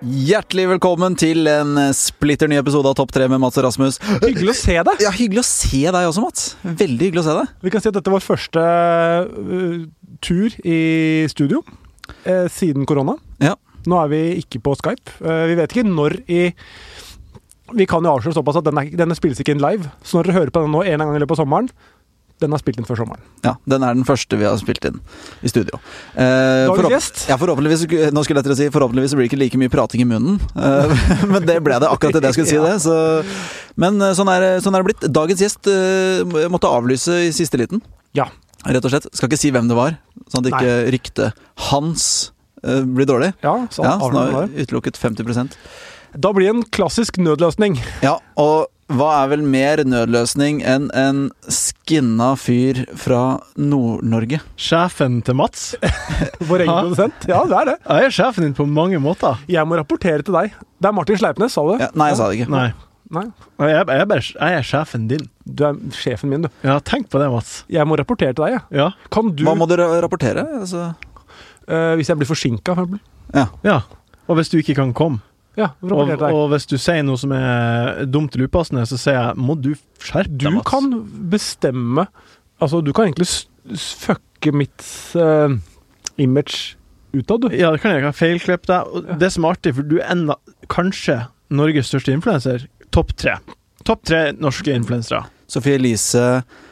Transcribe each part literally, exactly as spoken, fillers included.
Hjertelig velkommen til en splitter ny episode av Topp tre med Mats og Rasmus. Hyggelig å se deg. Ja, hyggelig å se deg også, Mats. Veldig hyggelig å se deg. Vi kan si at dette var første uh, tur i studio uh, siden korona. Ja. Nå er vi ikke på Skype. Uh, vi vet ikke når i... Vi kan jo avsløre såpass at denne, denne spilles ikke inn live. Så når dere hører på den nå en gang i løpet av sommeren, den har spilt inn før sommeren. Ja, den er den første vi har spilt inn i studio. Eh, Dagens gjest. Ja, forhåpentligvis, nå skulle jeg til å si, forhåpentligvis blir det ikke like mye prating i munnen. Eh, men det ble det akkurat det jeg skulle si det. Så, men sånn er, sånn er det blitt. Dagens gjest eh, måtte avlyse i siste liten. Ja. Rett og slett. Skal ikke si hvem det var, sånn at ikke ryktet hans eh, blir dårlig. Ja, så, ja, så nå har vi utelukket femti prosent. Da blir det en klassisk nødløsning. Ja, og hva er vel mer nødløsning enn en skinna fyr fra Nord-Norge? Sjefen til Mats. Vår egen produsent. Ja, det er det. Jeg er sjefen din på mange måter. Jeg må rapportere til deg. Det er Martin Sleipnes, sa du? Ja, nei, jeg sa det ikke. Nei. Nei. Jeg, jeg, er bare, jeg er sjefen din. Du er sjefen min, du. Ja, tenk på det, Mats. Jeg må rapportere til deg, ja. Ja. Kan du... Hva må du rapportere? Altså... Uh, hvis jeg blir forsinket, for eksempel. Ja. Ja. Og hvis du ikke kan komme. Ja, og, og hvis du sier noe som er dumt eller upassende, så sier jeg, må du skjerpe deg, Mats? Du kan bestemme, altså du kan egentlig fucke mitt uh, image utad, du. Ja, det kan jeg, jeg kan feilklippe deg. Og ja. Det som er artig, for du er enda, kanskje Norges største influencer, topp tre. Topp tre norske influensere. Sofie Elise,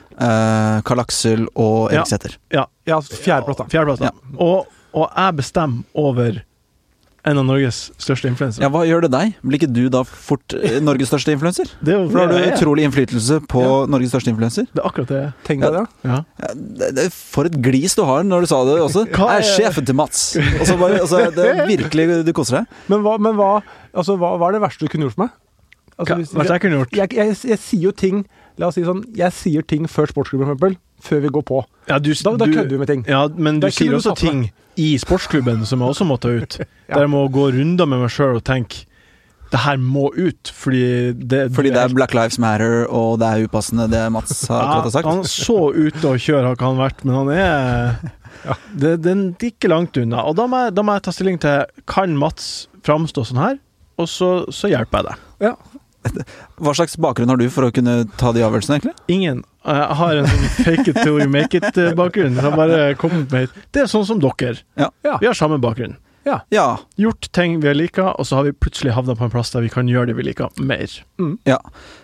uh, Karl Aksel og Erik Sæther. Ja. Ja, fjerdeplass da. Fjerdeplass da. Ja. Og, og jeg bestemmer over en av Norges største influencer. Ja, hva gjør det deg? Blir ikke du da fort Norges største influencer? Det er jo, for da har du utrolig innflytelse på ja. Norges største influencer. Det er akkurat det. Tenk deg det. Ja. Ja, det, det for et glis du har når du sa det også. Hva er sjefen til Mats? Og så bare, altså, det er virkelig, du koser deg. Men hva, men hva, altså, hva, hva er det verste du kunne gjort for meg? Altså, hvis, hva er det jeg kunne gjort? Jeg, jeg, jeg, jeg sier jo ting, la oss si sånn, jeg sier ting før sportsklubben for eksempel, før vi går på. Ja, du, da da kødder vi med ting. Ja, men du sier også ting i sportsklubben som jeg også må ta ut. ja. Der jeg må gå runder med meg selv og tenke, det her må ut, fordi det, fordi det er Black Lives Matter, og det er upassende det Mats har akkurat har sagt. Ja, han så ute og kjøre har ikke han vært, men han er, ja. det, det er ikke langt unna. Og da må, jeg, da må jeg ta stilling til, kan Mats framstå sånn her? Og så, så hjelper jeg deg. Ja. Hva slags bakgrunn har du for å kunne ta de avgjørelsene, egentlig? Ingen. Jeg har en sånn fake it till you make it bakgrunn. Jeg har bare kommet med hit. Det er sånn som dere. Ja. Vi har samme bakgrunn. Ja. Ja. Gjort ting vi har liket, og så har vi plutselig havnet på en plass der vi kan gjøre det vi liker mer. Mm. Ja.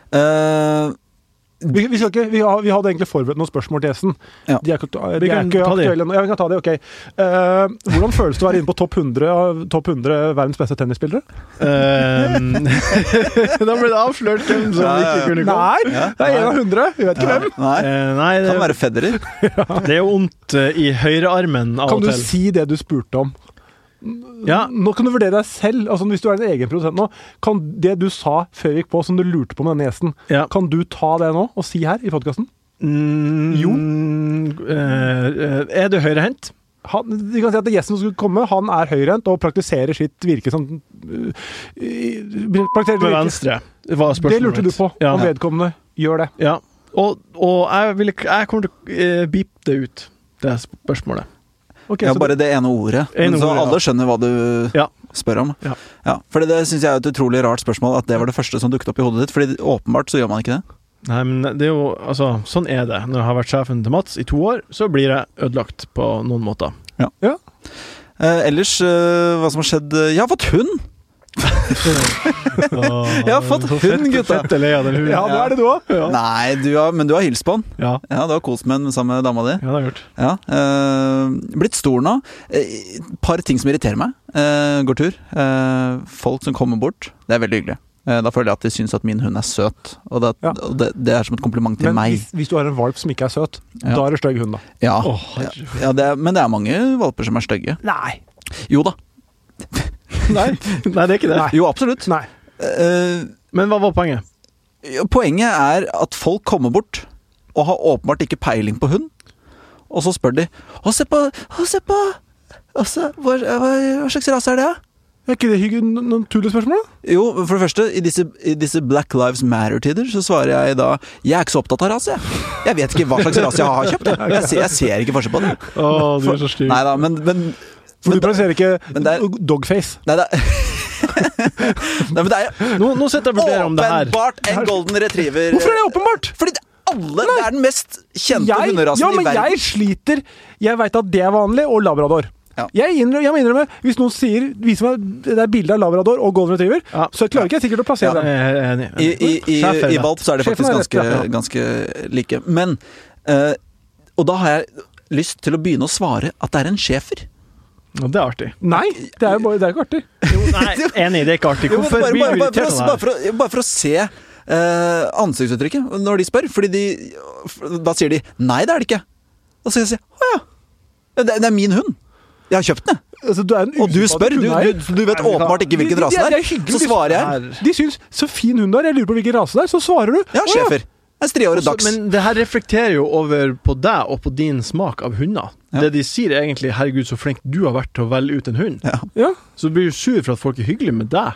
Uh, vi, vi, skal ikke, vi, har, vi hadde egentlig forberedt noen spørsmål til gjesten. Ja. De er, de er vi kan ikke ta aktuelle nå. Ja, vi kan ta det, ok. Uh, hvordan føles det å være inne på topp hundre, topp hundre verdens beste tennisspillere? Um, da ble det avslørt hvem som ja, ja. ikke kunne komme. Nei, ja. det er en av hundre. Vi vet ikke ja. hvem. Nei, uh, nei det kan være Federer. ja. Det er jo ondt uh, i høyrearmen av kan og til. Kan du si det du spurte om? Ja. Nå kan du vurdere deg selv, altså hvis du er en egen produsent nå, kan det du sa før vi gikk på, som du lurte på med denne gjesten, ja. kan du ta det nå og si her i podcasten? Mm, jo. Uh, er du høyrehendt? Han, vi kan si at gjesten som skulle komme, han er høyrehendt og praktiserer sitt virke som uh, praktiserer med venstre. Var det lurte du på, ja. om vedkommende gjør det. Ja, og, og jeg, vil, jeg kommer til å uh, beep det ut, det spørsmålet. Okay, ja, bare det ene ordet. Ene så ordet, alle ja. skjønner hva du ja. spør om. Ja. Ja, fordi det synes jeg er et utrolig rart spørsmål, at det var det første som dukket opp i hodet ditt, fordi åpenbart så gjør man ikke det. Nei, men det er jo, altså, sånn er det. Når jeg har vært sjefen til Mats i to år, så blir jeg ødelagt på noen måter. Ja. ja. Eh, ellers, eh, hva som har skjedd? Jeg har fått hund! Jeg har fått hund, gutta. Fett eller ja, ja, det er det du også. Ja. Nei, du har, men du har hilst på den. Ja. Ja, du har kost med den sammen med dama di. Ja, det har jeg gjort. Ja, eh, blitt stor nå. Et eh, par ting som irriterer meg. Eh, går tur. Eh, folk som kommer bort. Det er veldig hyggelig. Eh, da føler jeg at de synes at min hund er søt. Og det, ja. og det, det er som et kompliment til men meg. Hvis, hvis du har en valp som ikke er søt, ja. da er det stygg hund da. Ja, oh, ja, ja det er, men det er mange valper som er stygge. Nei. Jo da. Nei. Nei, det er ikke det. Nei. Jo, absolutt. Nei. Uh, Men hva var poenget? Poenget er at folk kommer bort og har åpenbart ikke peiling på hund. Og så spør de, å se på, å se på, å se, hva, hva, hva slags rase er det? Er ikke det hyggelig noen tullespørsmål? Jo, for det første, i disse, i disse Black Lives Matter-tider, så svarer jeg da, jeg er ikke så opptatt av rase, jeg. Jeg vet ikke hva slags rase jeg har kjøpt. Jeg, jeg, ser, jeg ser ikke forskjell på det. Åh, du er så styr. Neida, men... men For du plasserer ikke er, dogface. Nei, det Nei, men det er Nå, nå sitter jeg og vurderer om det her. åpenbart en golden retriever. Hvorfor er det åpenbart? Fordi det, alle, det er den mest kjente Jeg, hunderasen ja, i men verden. jeg sliter. Jeg vet at det er vanlig, og labrador. Ja. Jeg, innrømmer, jeg må innrømme, hvis noen sier, viser meg det er bilde av labrador og golden retriever, Ja. så klarer ikke jeg sikkert å plassere Jeg dem. er enig. I, i, i, Schäfer, I ja. valp så er det Sjefen faktisk har rett, ganske, ja. ganske like. Men eh, Og da har jeg lyst til å begynne å svare at det er en schæfer. Og det er artig. Nei, det er jo bare, det er ikke artig. Jo, nei, enig, det er ikke artig. Jo, men Hvorfor bare, blir bare, du bare, irritert for, av å, bare, det for å, bare for å se eh, ansiktsuttrykket når de spør. Fordi de Da sier de 'nei, det er det ikke'. Og så sier jeg 'å ja'. Det, det er min hund. Jeg har kjøpt den. Altså, du er en Og du usympatisk spør. Du, hundeeier. du, du vet åpenbart ikke hvilken De- de- rase de- det de er er. hyggelige. Så svarer jeg her. De syns 'så fin hund du er', jeg lurer på hvilken rase det er, så svarer du. ja, «Å schæfer. En striåret Også, dachs. men det her reflekterer jo over på deg og på din smak av hunder. Ja. Det de sier er egentlig 'herregud, så flink du har vært til å velge ut en hund'. Ja. Ja. Så du blir du sur for at folk er hyggelige med deg.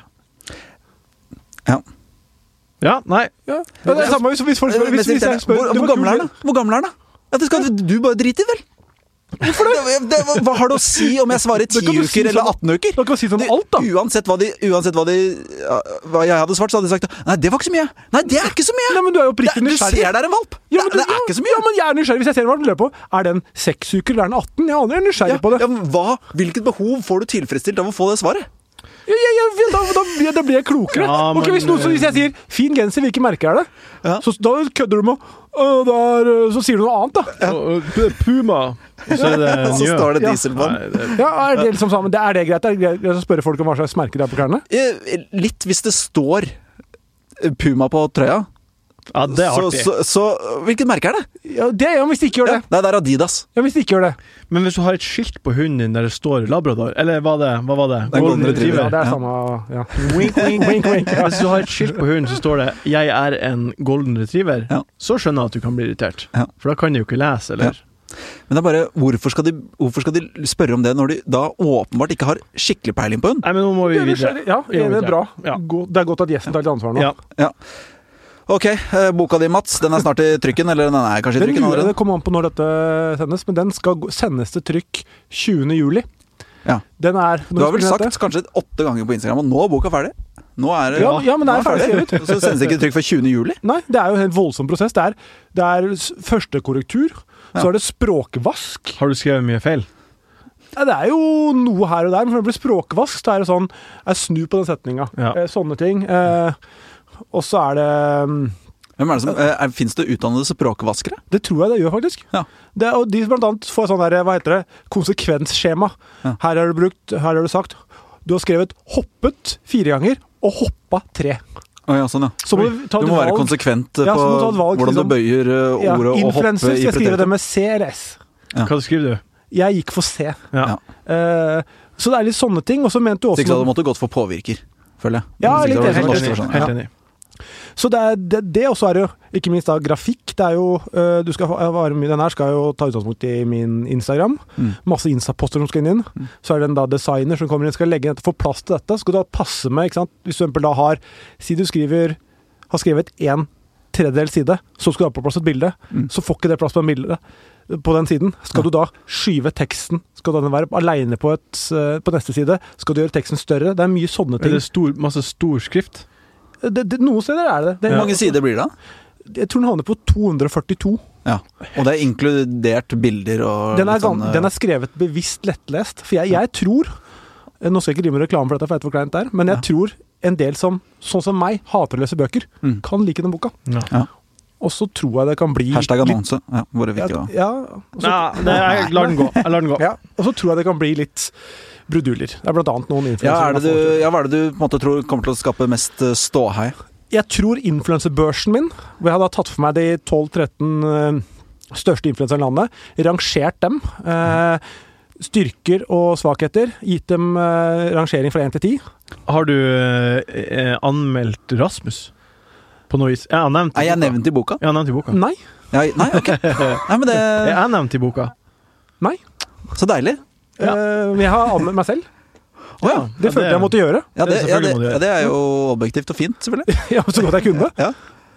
Ja. Ja, nei. Ja. Ja, det er samme hvis, hvis folk spør, hvis, hvis jeg spør hvor, du hvor var gammel kul- er den? Hvor gammel er den? Ja, det skal du bare drite i, vel? Hvorfor det? det? Hva har det å si om jeg svarer ti Det kan du si uker eller sånn- atten uker? Da kan du si sånn Du, alt, da. Uansett hva de, uansett hva, de ja, hva jeg hadde svart, så hadde de sagt nei, det var ikke så mye. Nei, det er ikke så mye. Nei, men du er jo det, oppriktig du nysgjerrig. ser der en valp. Ja, men det, du- det er ikke så mye. Ja, men jeg er nysgjerrig. Hvis jeg ser en valp, lurer jeg på er den seks uker eller er den atten? Jeg aner, jeg er nysgjerrig Ja, på det. ja, men hva, hvilket behov får du tilfredsstilt av å få det svaret? Ja, ja, ja, da, da, blir- da blir jeg klokere. Ja, Ok, men- hvis, noen, så hvis jeg sier 'fin genser', hvilke merker er det? Ja. Så da kødder du med «Å, det er, øh», så sier du noe annet, da. Og- og Puma. Og så er det Og så Njø. står det Ja. diesel på den. Nei, det- Ja, er det liksom sammen? Det, er det greit? Er det greit å spørre folk om hva slags merker det er på klærne? Eh, Litt hvis det står Puma på trøya. Ja, det er Så, artig. så, så hvilket merke er det? Ja, det, ja, hvis de ikke gjør Ja, det. nei, det er Adidas. Ja, hvis de ikke gjør det. Men hvis du har et skilt på hunden din der det står Labrador, eller hva, det, hva var det? Det er Golden Retriever. Ja, det er Ja. samme ja. Wink, wink, wink, wink. Hvis du har et skilt på hunden så står det 'jeg er en golden retriever', Ja. så skjønner jeg at du kan bli irritert. Ja. For da kan de jo ikke lese, eller? Men det er bare, hvorfor skal, de, hvorfor skal de spørre om det når de da åpenbart ikke har skikkelig peiling på hund? Nei, men nå må vi Ja, videre. nysgjerrig. Ja, Vi må det er videre. bra. Ja. Gå- Det er godt at gjesten tar litt ansvar nå. Ja. Ja. Ok, eh, boka di, Mats, den er snart i trykken, eller den er kanskje i Den trykken lurer, allerede? det kommer an på når dette sendes, men den skal gå- sendes til trykk tjuende juli. Ja. Den er Du har vel når sagt kanskje åtte ganger på Instagram, og nå er boka ferdig? Nå er det, Ja, ja, men det er nå ferdig skrevet. Og så sendes det ikke i trykk før tjuende juli? Nei, det er jo en helt voldsom prosess. Det er, det er s- førstekorrektur, så Ja. er det språkvask. Har du skrevet mye feil? Ja, det er jo noe her og der, men for eksempel språkvask, så er det sånn jeg snur på den setninga. Ja. Eh, sånne ting. Eh, og så er det mm, Hvem er det som, eh, er, Finnes det utdannede språkvaskere? Det tror jeg det gjør, faktisk. Ja. Det, er- og de blant annet får sånn der, hva heter det, konsekvensskjema. Ja. Her har du brukt, her har du sagt du har skrevet 'hoppet' fire ganger og 'hoppa' tre. Å ja, sånn ja. Så må Oi. du ta Du et må være valg. konsekvent eh, Ja, på så må du ta et valg, hvordan du liksom. bøyer eh, Ja, ordet og hoppe influencer, i skal jeg skrive det preteritum. med C eller S? Ja. Hva skriver du? Jeg gikk for C. Ja. Ja. Eh, så det er litt sånne ting. Og så mente du Hvis også ikke så hadde du måttet gått for påvirker, føler jeg. Ja, Hvis ikke litt så hadde det enig. vært Helt norsk enig. versjon. Helt Ja. enig. Så det er det, det også er jo ikke minst da grafikk. Det er jo øh, du skal ha- være mye, Den her skal jo ta utgangspunkt i min Instagram. Mm. Masse Insta-poster som skal inn. Så er det en da designer som kommer inn skal legge få plass til dette. Så skal du da passe med, ikke sant. Hvis du for eksempel da har Si du skriver har skrevet en tredjedel side, så skal du ha på plass et bilde. Mm. Så får ikke det plass på, en bilde, på den siden. Skal Ja. du da skyve teksten? Skal den være aleine på, et, øh, på neste side? Skal du gjøre teksten større? Det er mye sånne Er ting. det stor, masse stor skrift? Det, det, noen steder er det det. Hvor Er, mange sider blir det da? Jeg tror den havner på to hundre og førtito. Ja. Og det er inkludert bilder og Den er, litt sånn, gan- eh, den er skrevet bevisst lettlest. For jeg, jeg tror Nå skal jeg ikke drive med reklame for dette, for jeg vet hvor kleint det er, men jeg Ja. tror en del som, sånn som meg, hater å lese bøker, Mm. kan like den boka. Ja. Og så tror jeg det kan bli Hashtag litt- annonse. Ja, hvor er det viktig da? Ja, og så, Nei, det, jeg lar den gå. Jeg lar den gå. ja, og så tror jeg det kan bli litt bruduljer. Det er blant annet noen Ja, influensere. er det du, ja, hva er det du på en måte tror kommer til å skape mest eh, ståhei? Jeg tror influenserbørsen min, hvor jeg hadde tatt for meg de tolv tretten eh, største influenserne i landet, rangert dem. Eh, styrker og svakheter. Gitt dem eh, rangering fra én til ti. Har du eh, anmeldt Rasmus? På noe vis? Jeg har nevnt Er i jeg boka. nevnt i boka? Jeg har nevnt i boka. Nei. Ja, nei, ok. Nei, men det Jeg er nevnt i boka. Nei. Så deilig. Ja. Eh, jeg har anmeldt meg selv. Å ja. Det følte jeg måtte gjøre. Ja det, Det ja, selvfølgelig det, må du gjøre. ja, det er jo objektivt og fint, selvfølgelig. Ja, så godt jeg kunne. Ja.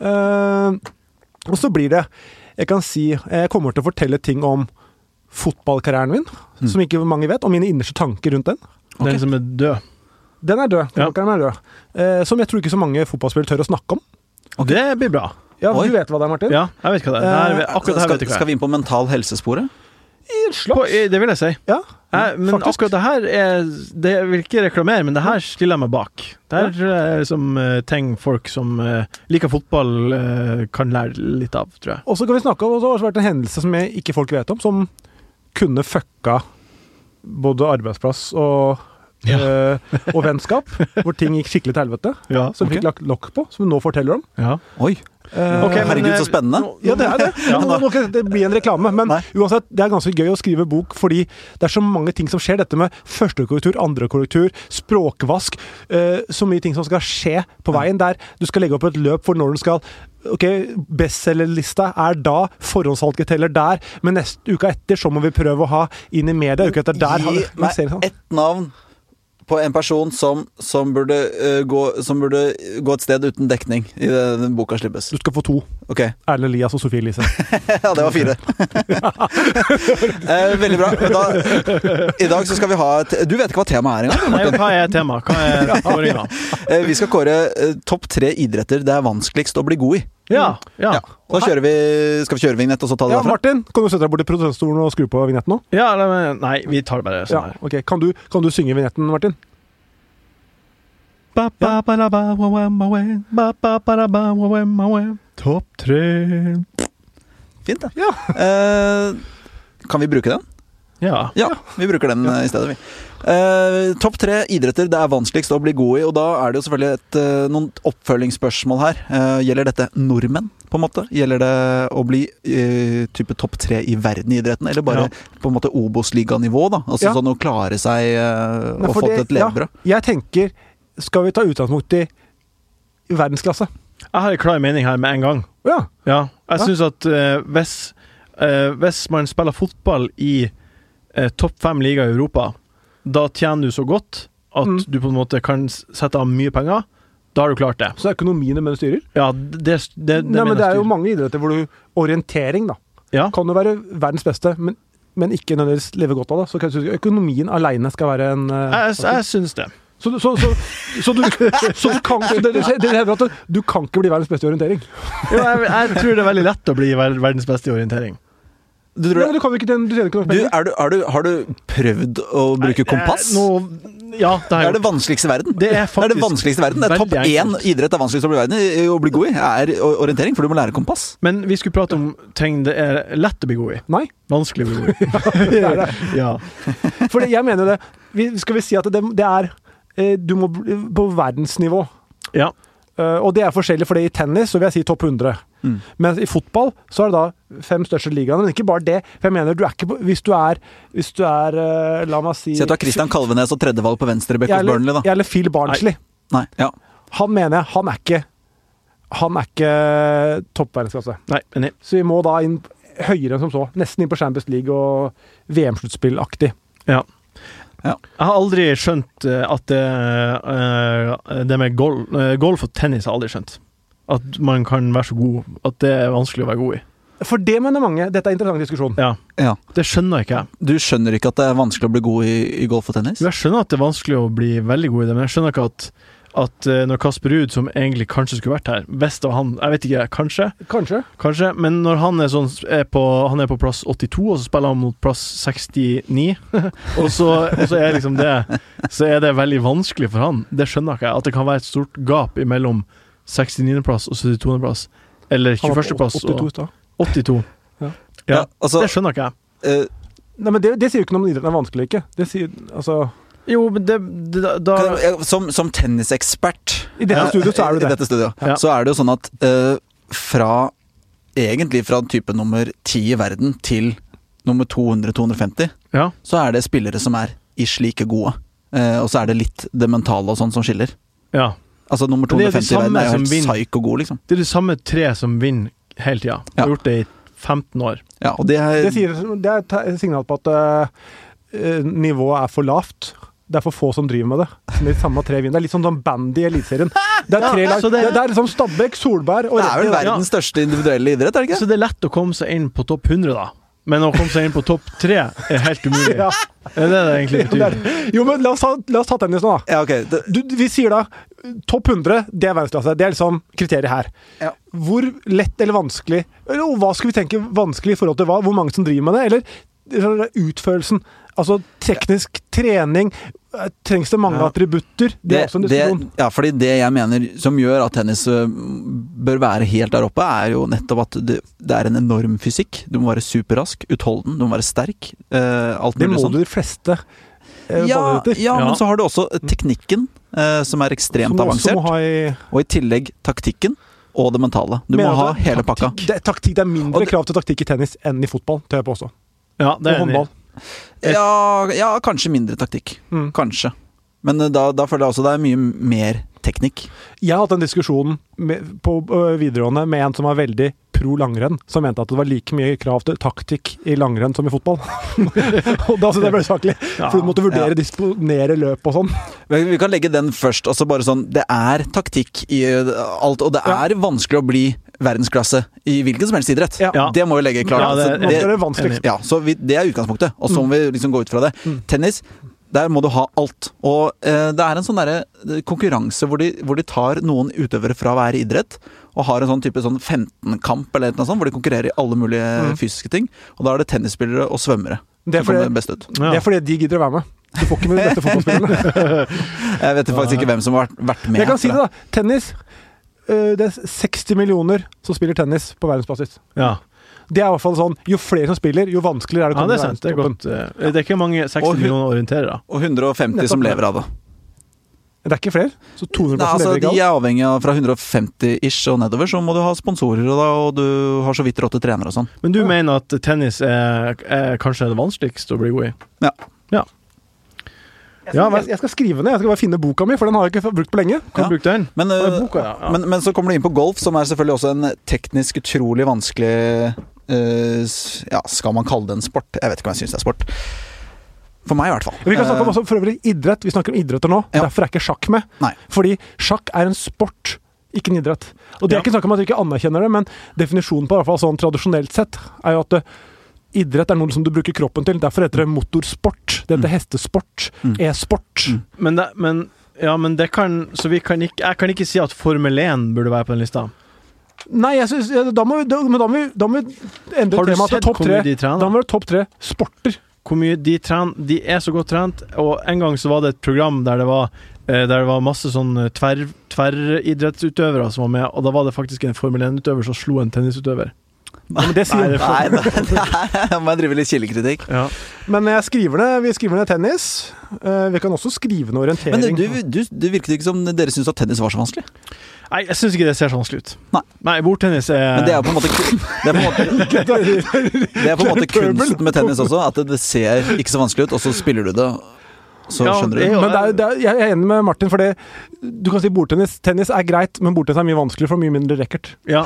Eh, og så blir det Jeg kan si Jeg kommer til å fortelle ting om fotballkarrieren min, Mm. som ikke mange vet, og mine innerste tanker rundt den. Den som er død. Den er død. Ja. Den er død. Eh, som jeg tror ikke så mange fotballspillere tør å snakke om. Og det blir bra. Ja, Oi. Du vet hva det er, Martin? Ja, jeg vet hva det er. Det her, akkurat det her skal, vet jeg hva skal vi inn på mental helsesporet? I en slags. På, det vil jeg si. Ja, Jeg, men faktisk. akkurat det her er Det vil ikke reklamere, men det her stiller jeg meg bak. Det her tror jeg er liksom uh, ting folk som uh, liker fotball, uh, kan lære litt av, tror jeg. Og så kan vi snakke om, det har også vært en hendelse som jeg, ikke folk vet om, som kunne fucka både arbeidsplass og, Ja. eh, og vennskap, hvor ting gikk skikkelig til helvete, Ja, som ok. fikk lagt lokk på, som vi nå forteller om. ja. Oi, Eh, Ok, men, herregud, så eh, spennende. nå- Ja, det er det. Ja, nå, nå kan det bli en reklame, men Nei. uansett, det er ganske gøy å skrive bok, fordi det er så mange ting som skjer. Dette med første korrektur, andre korrektur, språkvask, eh, så mye ting som skal skje på veien, der du skal legge opp et løp for når du skal. Ok, bestselgerlista er da, forhåndssalget teller der, men neste uka etter så må vi prøve å ha inn i media. Uka etter der har Gi vi- men ser meg sånn. ett navn på en person som, som, burde, uh, gå, som burde gå et sted uten dekning i den, den boka slippes. Du skal få to. Ok, Erlend Elias og Sofie Elise. ja, det var fire. eh, veldig bra. Da, I dag så skal vi ha et, du vet ikke hva temaet er engang? Nei, hva er temaet? Hva er kåringa? Eh, vi skal kåre eh, topp tre idretter det er vanskeligst å bli god i. Ja, ja. Da kjører vi, skal vi kjøre vignett og så ta det Ja, derfra? Martin, kan du sette deg bort i produsentstolen og skru på vignetten nå? ja eller, nei, vi tar det bare Ja, sånn her. ok. Kan du, kan du synge vignetten, Martin? Ba, ba, ba, da, ba, wa, wa, ma, wa. Ba, ba, ba, da, ba, wa, wa, ma, wa. Topp tre. Fint, det. Ja. Eh, kan vi bruke den? Ja. Ja, vi bruker den eh, i stedet, vi. Eh, topp tre idretter det er vanskeligst å bli god i, og da er det jo selvfølgelig et, eh, noen oppfølgingsspørsmål her. Eh, gjelder dette nordmenn, på en måte? Gjelder det å bli eh, type topp tre i verden i idretten, eller bare Ja. på en måte Obos-liganivå, da? Altså Ja. sånn å klare seg eh, Nei, og for få det- til et levebrød. Ja, jeg tenker, skal vi ta utgangspunkt i i verdensklasse? Jeg har en klar mening her med en gang. Ja. Ja. Jeg Ja. synes at eh, hvis, eh, hvis man spiller fotball i eh, topp fem liga i Europa, da tjener du så godt at Mm. du på en måte kan s- sette av mye penger. Da har du klart det. Så er økonomien med styrer? Ja, det, det, det, Nei, men mener det er jeg jo styr. mange idretter hvor du orientering, da. Ja. Kan jo være verdens beste, men, men ikke nødvendigvis leve godt av det. Så kanskje økonomien alene skal være en eh, Jeg, jeg syns det. Så, så, så, så, du, så du kan ikke det, det, det hevder at du kan ikke bli verdens beste i orientering. Jo, jeg, jeg tror det er veldig lett å bli ver- verdens beste i orientering. Du, Ja, tror, men du kan jo ikke tjene- du tjener ikke nok du, penger. er du, er du, har du prøvd å bruke Nei, kompass? eh, Nå, ja, det Det har er jeg det gjort. vanskeligste i verden. Det er Det er det faktisk vanskeligste i verden. Det er topp veldig én enkelt. idrett det er vanskeligst å bli, verden, i- å bli god i, er o- orientering, for du må lære kompass. Men vi skulle prate om ting det er lett å bli god i. Nei, Vanskelig å bli god i. det er det. Ja. For jeg mener det. Vi, skal vi si at det, det er eh, Du må bli på verdensnivå. Ja. Eh, og det er forskjellig, for det i tennis så vil jeg si topp hundre. Mm. Men i fotball så er det da fem største ligaene. Men ikke bare det. For jeg mener, du er ikke på, hvis du er, hvis du er eh, La meg si Si at du har Christian Kalvenes og tredjevalg på venstrebekk hos Eller, Burnley, da. eller Phil Barnsley. Nei, ja. Han mener jeg, han er ikke Han er ikke toppverdensklasse. Nei, enig. Så vi må da inn høyere enn som så. Nesten inn på Champions League og V M-sluttspillaktig. Ja. Ja. Jeg har aldri skjønt eh, at det, eh, det med golf, eh, golf og tennis har jeg aldri skjønt. At man kan være så god, at det er vanskelig å være god i. For det mener mange. Dette er en interessant diskusjon. Ja, ja. det skjønner ikke jeg. Du skjønner ikke at det er vanskelig å bli god i, i golf og tennis? Jo, Jeg skjønner at det er vanskelig å bli veldig god i det, men jeg skjønner ikke at, at eh, når Kasper Ruud, som egentlig kanskje skulle vært her, hvis det var han, jeg vet ikke, kanskje, Kanskje. kanskje, men når han er sånn, er på, han er på plass åttito, og så spiller han mot plass sekstini, og så, og så er liksom det, så er det veldig vanskelig for han. Det skjønner ikke jeg, at det kan være et stort gap imellom sekstiniende plass og syttitoende plass, eller Han var på tjueførste plass åttito og i stad. åttito. Ja. Ja, altså, det skjønner ikke jeg. eh, Nei, men det, det sier jo ikke noe om idretten er vanskelig, ikke. Det sier, altså, Jo, men det, det da, da kan jeg- som, som tennisekspert I dette eh, studioet så er du I det. dette studioet, Ja. så er det jo sånn at eh, fra egentlig fra type nummer ti i verden til nummer to hundre til to hundre femti, Ja, så er det spillere som er i slike gode. Eh, og så er det litt det mentale og sånn som skiller. ja. Altså nummer to Men det er hundre de femti i verden samme er jo som helt vinner. psyko god, liksom. Det er de samme tre som vinner hele tida. Ja. Har gjort det i femten år. Ja, og det er, Det, sier, det er et te- signal på at eh, nivået er for lavt. Det er for få som driver med det. Med de samme tre vinner. Det er litt sånn, sånn bandy i Eliteserien. Det er tre Ja, lag. så Det, det- det er liksom Stabæk, Solberg og det er vel Reddy. verdens største individuelle idrett, er det ikke? Så det er lett å komme seg inn på topp hundre, da. Men å komme seg inn på topp tre er helt umulig. Ja. Er det det egentlig Ja, det betyr? er- Jo, men la oss, ta, la oss ta tennis nå, da. Ja, ok. Det, Du, vi sier da topp hundre, det er verdensklasse. Det er liksom kriteriet her. Ja. Hvor lett eller vanskelig, eller hva skal vi tenke vanskelig i forhold til hva? Hvor mange som driver med det? Eller, eller utførelsen? Altså teknisk trening. Trengs det mange Ja. attributter? Det, det, er også en det, diskusjon. ja, fordi det jeg mener som gjør at tennis ø, bør være helt der oppe, er jo nettopp at det, det er en enorm fysikk. Du må være superrask, utholden, du må være sterk. Uh, alt Det mulig må sånn. du de fleste eh, Ja, ballidretter. ja, men Ja. så har du også teknikken, eh, som er ekstremt Som du også avansert. må ha i Og i tillegg taktikken og det mentale. Du må Mener ha at hele pakka. taktikk, det, taktikk, det er mindre Og det- krav til taktikk i tennis enn i fotball, tør jeg på også. Ja, det Og er enig. håndball. Ja, ja, kanskje mindre taktikk. Mm. Kanskje. Men eh, da, da føler jeg også det er mye mer teknikk. Jeg har hatt en diskusjon med, på ø, videregående med en som var veldig pro langrenn, som mente at det var like mye krav til taktikk i langrenn som i fotball. Og da synes jeg det ble saklig, Ja. for du måtte vurdere, Ja. disponere løp og sånn. Men vi kan legge den først. Altså bare sånn, det er taktikk i eh, alt, og det Ja. er vanskelig å bli verdensklasse i hvilken som helst idrett. Ja. Ja. Det må vi legge klart. Ja, det- Så Nå det, er det vanskeligst. ja, så vi, det er utgangspunktet, og så må vi liksom gå ut fra det. Mm. Tennis, der må du ha alt. Og eh, det er en sånn derre konkurranse hvor de, hvor de tar noen utøvere fra hver idrett, og har en sånn type sånn femten-kamp eller noe sånt, hvor de konkurrerer i alle mulige Mm. fysiske ting. Og da er det tennisspillere og svømmere Det er som kommer fordi, best ut. Ja. det er fordi de gidder å være med. Du får ikke med de beste fotballspillerne. Jeg vet faktisk ikke hvem som har vært, vært med. Jeg kan si det, da. Tennis. ø, Det er seksti millioner som spiller tennis på verdensbasis. Ja. Det er i hvert fall sånn, jo flere som spiller, jo vanskeligere er det å ja, komme det er til sant. Det er verdenstoppen. godt. eh, Det er ikke mange Og seksti hun- millioner orienterere. Og hundre og femti som Nettopp. lever av det. Det er ikke flere. Så to hundre Nei, plasser altså, lever de ikke av. er avhengig av fra hundre og femti-ish og nedover, så må du ha sponsorer, og, da, og du har så vidt råd til trener og sånn. Men du mener at tennis er, er kanskje det vanskeligste å bli god i? Ja. Ja. Jeg Ja, skal, vel. jeg, jeg skal skrive ned. Jeg skal bare finne boka mi, for den har jeg ikke brukt på lenge. Kan Ja. du bruke den? Men, Ja, øh, boka, ja. Ja. men, men så kommer du inn på golf, som er selvfølgelig også en teknisk utrolig vanskelig øh, s- Ja, skal man kalle det en sport? Jeg vet ikke om jeg syns det er sport. For meg, i hvert fall. Vi kan snakke om Eh, også, for øvrig idrett. Vi snakker om idretter nå. Ja. Derfor er ikke sjakk med. Nei. Fordi sjakk er en sport, ikke en idrett. Og det er Ja. ikke snakk om at vi ikke anerkjenner det, men definisjonen på i hvert fall sånn tradisjonelt sett er jo at uh, idrett er noe som du bruker kroppen til. Derfor heter det motorsport. Det heter Mm. hestesport. Mm. E-sport. Mm. Men, det, men, ja, men det kan Så vi kan ikke, jeg kan ikke si at Formel én burde være på den lista. Nei, jeg synes, ja, da må vi, da, men da må vi, da må vi endre Har du temaet til sett topp hvor tre. mye de Da trener? må det være topp tre sporter. Hvor mye de trener? De er så godt trent. Og en gang så var det et program der det var eh, Der det var masse sånn eh, tverr, tverridrettsutøvere som var med, og da var det faktisk en Formel én-utøver som slo en tennisutøver. Ja, men det sier Nei, det er Nei, det, det er, må jeg drive litt kildekritikk. Ja. Men jeg skriver ned, vi skriver ned tennis. Eh, vi kan også skrive ned orientering. Men du, du, du virket ikke som dere syntes at tennis var så vanskelig. Nei, jeg syns ikke det ser så vanskelig ut. Nei. Nei, bordtennis er Men det er jo på en måte ku- Det er på en måte, det er på en måte kunsten med tennis også, at det, det ser ikke så vanskelig ut, og så spiller du det, så Ja, skjønner det er du. jo- Men det er, det er, jeg er enig med Martin, for det, du kan si bordtennis. Tennis er greit, men bordtennis er mye vanskeligere for mye mindre racket. Ja.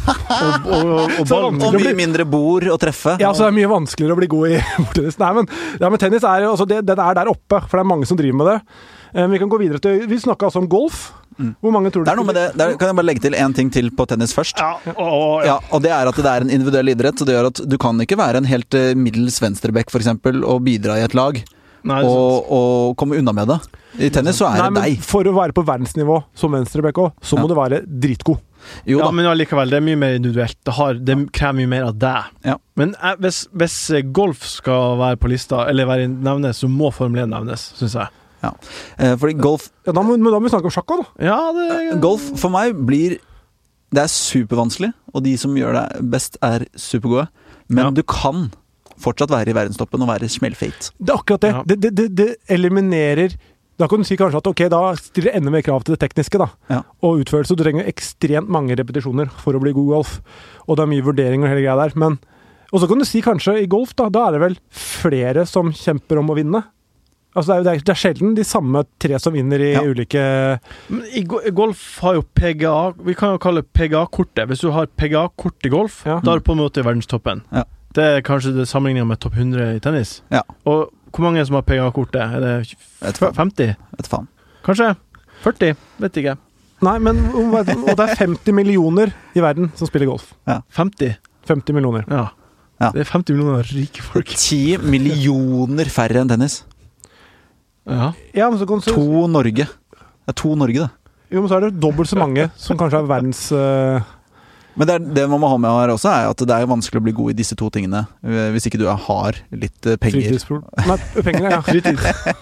Og, og, og, og Så ballen Og mye mindre bord å treffe. Ja, så det er mye vanskeligere å bli god i bordtennis. Nei, men, ja, men tennis er jo altså, det, den er der oppe, for det er mange som driver med det. Eh, vi kan gå videre til Vi snakka altså om golf. Mm. Hvor mange tror du Det er noe med det, der kan jeg bare legge til en ting til på tennis først. Ja, og, og, ja. Ja, og det er at det er en individuell idrett, så det gjør at du kan ikke være en helt eh, middels venstrebekk for eksempel, og bidra i et lag, Nei, det er sant. og, og komme unna med det. I tennis så er Nei, det men deg. For å være på verdensnivå som venstrebekk òg, så må Ja. du være dritgod. Jo Ja, da. men allikevel, det er mye mer individuelt. Det, har, det krever mye mer av deg. Ja. Men jeg, hvis, hvis golf skal være på lista, eller være nevnes, så må Formel én nevnes, syns jeg. Eh, fordi golf, Ja, da må, men da må vi snakke om sjakk òg, da. Ja, det golf for meg blir Det er supervanskelig, og de som gjør det best, er supergode. Men Ja. du kan fortsatt være i verdenstoppen og være smellfeit. Det er akkurat det. Ja. Det, det, det, det eliminerer Da kan du si kanskje at ok, da stiller det enda mer krav til det tekniske da, Ja. og utførelse. Du trenger ekstremt mange repetisjoner for å bli god i golf, og det er mye vurdering og hele greia der. Men, og så kan du si kanskje i golf, da, da er det vel flere som kjemper om å vinne. Altså det er, det er, det er sjelden de samme tre som vinner i Ja. ulike Men i go- golf har jo P G A Vi kan jo kalle P G A-kortet. Hvis du har P G A-kort i golf, Ja. da er du på en måte i verdenstoppen. Ja. Det er kanskje det sammenlignet med topp hundre i tennis. Ja. Og hvor mange som har P G A-kortet? Er det Vet faen. femti? Vet faen. Kanskje? førti? Vet ikke. Nei, men og det er femti millioner i verden som spiller golf. femti? femti millioner. Ja. Ja. Det er femti millioner rike folk. Ti millioner færre enn tennis. Ja. Ja, men så kan du To Norge. Det er to Norge, det. Jo, men så er det dobbelt så mange som kanskje er verdens uh, Men det, er, det man må ha med her også, er at det er vanskelig å bli god i disse to tingene hvis ikke du har litt penger. fritidsproblem. Nei, penger, ja. Fritid.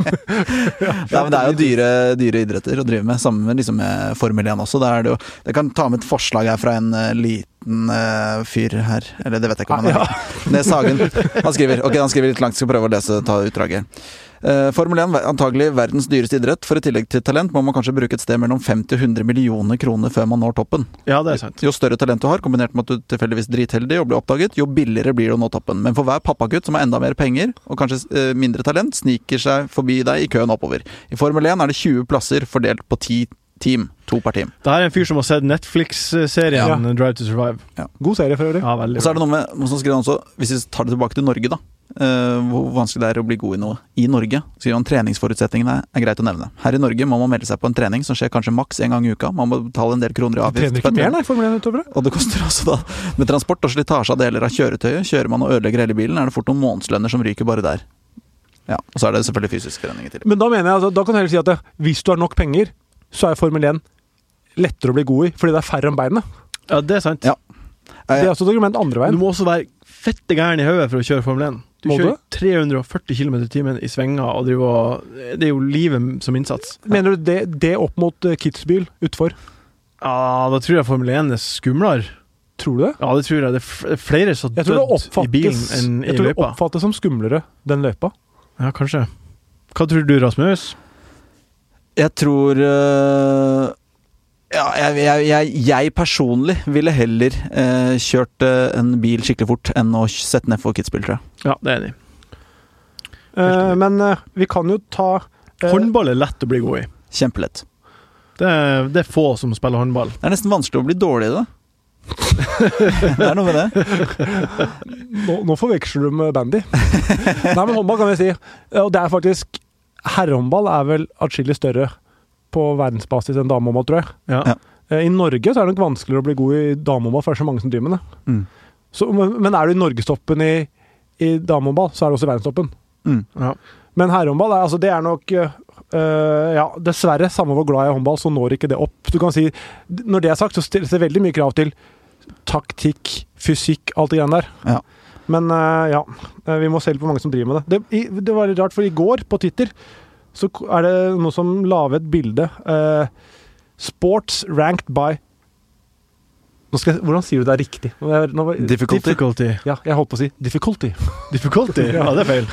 Ja, men det er jo dyre, dyre idretter å drive med, sammen med, liksom, med Formel én også. Det, er det, jo, det kan ta med et forslag her fra en uh, liten uh, fyr her, eller det vet jeg ikke om han er. Ja. Det er Sagen. Han skriver, ok, han skriver litt langt, skal prøve å lese, ta utdraget. Uh, Formel én antagelig verdens dyreste idrett. For i tillegg til talent må man kanskje bruke et sted mellom femti til hundre millioner kroner før man når toppen. Ja, det er sant. Jo større talent du har, kombinert med at du tilfeldigvis dritheldig og blir oppdaget, jo billigere blir det å nå toppen. Men for hver pappagutt som har enda mer penger, og kanskje uh, mindre talent, sniker seg forbi deg i køen oppover. I Formel én er det tjue plasser fordelt på ti team. To per team. Det her er en fyr som har sett Netflix-serien Ja. Drive to Survive. Ja. God serie for øvrig. Ja, veldig Og så er det noe med, så skriver han også, hvis vi tar det tilbake til Norge da, uh, hvor vanskelig det er å bli god i noe i Norge, skriver han treningsforutsetningene er greit å nevne. Her i Norge må man melde seg på en trening som skjer kanskje maks en gang i uka. Man må betale en del kroner i Du avgift. trener ikke mer, nei, Formel én utover det. Og det koster også da, med transport og slitasje av deler av kjøretøyet. Kjører man og ødelegger hele bilen, er det fort noen månedslønner som ryker bare der. Ja, og så er det selvfølgelig fysisk trening i tillegg. Men da mener jeg, altså, da kan jeg heller si at det, hvis du har nok penger, så er Formel én lettere å bli god i, fordi det er færre om beinet. Ja, det er sant. Ja. Det er også et argument andre Du veien. må også være fette gæren i hodet for å kjøre Formel én. Du Må kjører du? tre hundre og førti kilometer i timen i svinger, og driver og det er jo livet som innsats. Mener du det, det opp mot uh, Kitzbühel utfor? Ja, da tror jeg Formel én er skumlere. Tror du det? Ja, det tror jeg. Det er f- flere som Jeg tror det dødd i bilen oppfattes, enn i jeg tror det løypa. oppfattes som skumlere, den løypa. Ja, kanskje. Hva tror du, Rasmus? Jeg tror øh, Ja, jeg, jeg, jeg, jeg personlig ville heller øh, kjørt øh, en bil skikkelig fort enn å sette ned for Kitzbühel, tror jeg. Ja, det er enig. Uh, men uh, vi kan jo ta uh, Håndball er lett å bli god i. Kjempelett. Det er, det er få som spiller håndball. Det er nesten vanskelig å bli dårlig i det. Det er noe med det. nå, nå forveksler du med bandy. Nei, men håndball kan vi si. Og det er faktisk herrehåndball er vel atskillig større på verdensbasis enn damehåndball, tror jeg. Ja. Ja. Uh, I Norge så er det nok vanskeligere å bli god i damehåndball, for det er så mange som driver med det. Mm. Så, men, men er du i norgestoppen i, i damehåndball, så er du også i verdenstoppen. Mm. Ja. Men herrehåndball er, altså, det er nok uh, ja, dessverre, samme hvor glad jeg er i håndball, så når ikke det opp. Du kan si, når det er sagt, så stilles det veldig mye krav til taktikk, fysikk, alt det greiene der. Ja. Men uh, ja, vi må se litt hvor mange som driver med det. Det, i, det var litt rart, for i går på Twitter så er det noe som laget et bilde. Uh, sports ranked by nå skal jeg, hvordan sier du det er riktig? Nå, er- nå, var- Difficulty. Difficulty. ja, jeg holdt på å si difficulty. Difficulty? Ja, det er feil.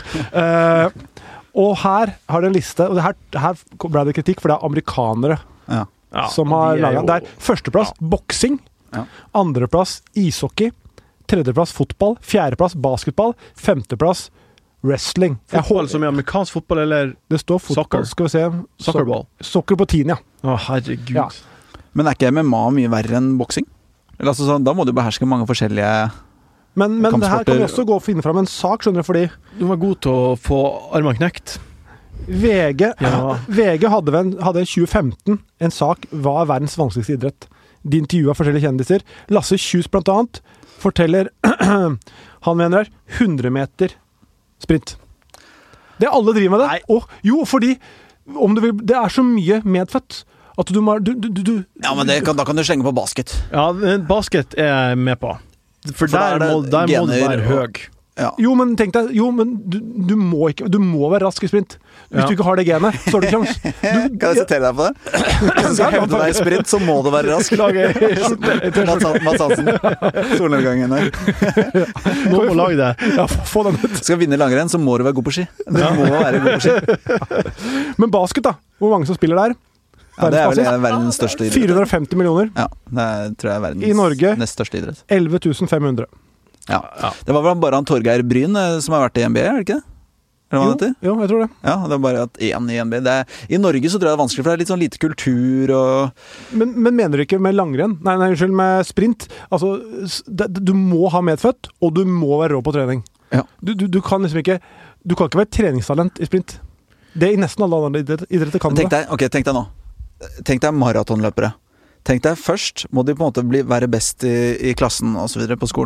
Eh, og her har det en liste, og det her, her ble det kritikk, for det er amerikanere Ja. Ja, som har de er laget. jo- Det er førsteplass boksing, Ja. andreplass ishockey, tredjeplass fotball, fjerdeplass basketball, femteplass wrestling. Jeg Fotball håper- som i amerikansk fotball, eller Det står fotball, Soccer. skal vi se. soccerball? So- Soccer på tiende, ja. Å, herregud. Ja. Men er ikke M M A mye verre enn boksing? Eller altså, sånn, da må du beherske mange forskjellige Men, men det her kan vi Kampsporter- også gå og finne fram en sak, skjønner du, fordi Du var god til å få armene knekt. V G, Ja. V G hadde, vel- hadde i tjue femten en sak hva er verdens vanskeligste idrett. De intervjuet forskjellige kjendiser. Lasse Kjus blant annet forteller han mener hundre meter sprint. Det alle driver med det. Nei. Og, jo, fordi om du vil, det er så mye medfødt at du må du, du, du, du Ja, men det kan, da kan du slenge på basket. Ja, men basket er jeg med på. For, For da er der, det må, der må du gener være og- høy. Ja. Jo, men tenk deg Jo, men du, du må ikke Du må være rask i sprint. Hvis Ja. du ikke har det genet, så har du ikke sjans. Du, Kan jeg sitere deg på det? Hvis du skal hevde deg i sprint, så må du være rask. Mats Mats Hansen. Solnedgangen her. Nå må lage det. ja, få- få den ut. Skal vinne langrenn, så må du være god på ski. Du må være god på ski. Men basket, da? Hvor mange som spiller der? Ja, det er vel Verdensbasis? verdens største idrett. fire hundre og femti millioner. Ja, det er, tror jeg er verdens I Norge? nest største idrett. elleve tusen fem hundre. Ja. Ja. Det var vel bare han Torgeir Bryn eh, som har vært i N B A, er det ikke det? Eller hva Jo, han heter? jo, jeg tror det. Ja, det er bare at én i N B A. Det er, I Norge så tror jeg det er vanskelig, for det er litt sånn lite kultur og Men, men mener du ikke med langrenn? Nei, nei, unnskyld, med sprint. Altså, s- det, du må ha medfødt, og du må være rå på trening. Ja. Du, du, du kan liksom ikke Du kan ikke være treningstalent i sprint. Det er i nesten alle andre idretter, idretter kan du Tenk det. deg, ok, tenk deg nå. Tenk deg maratonløpere. Tenk deg først må de på en måte bli, være best i, i klassen og så videre på skolen.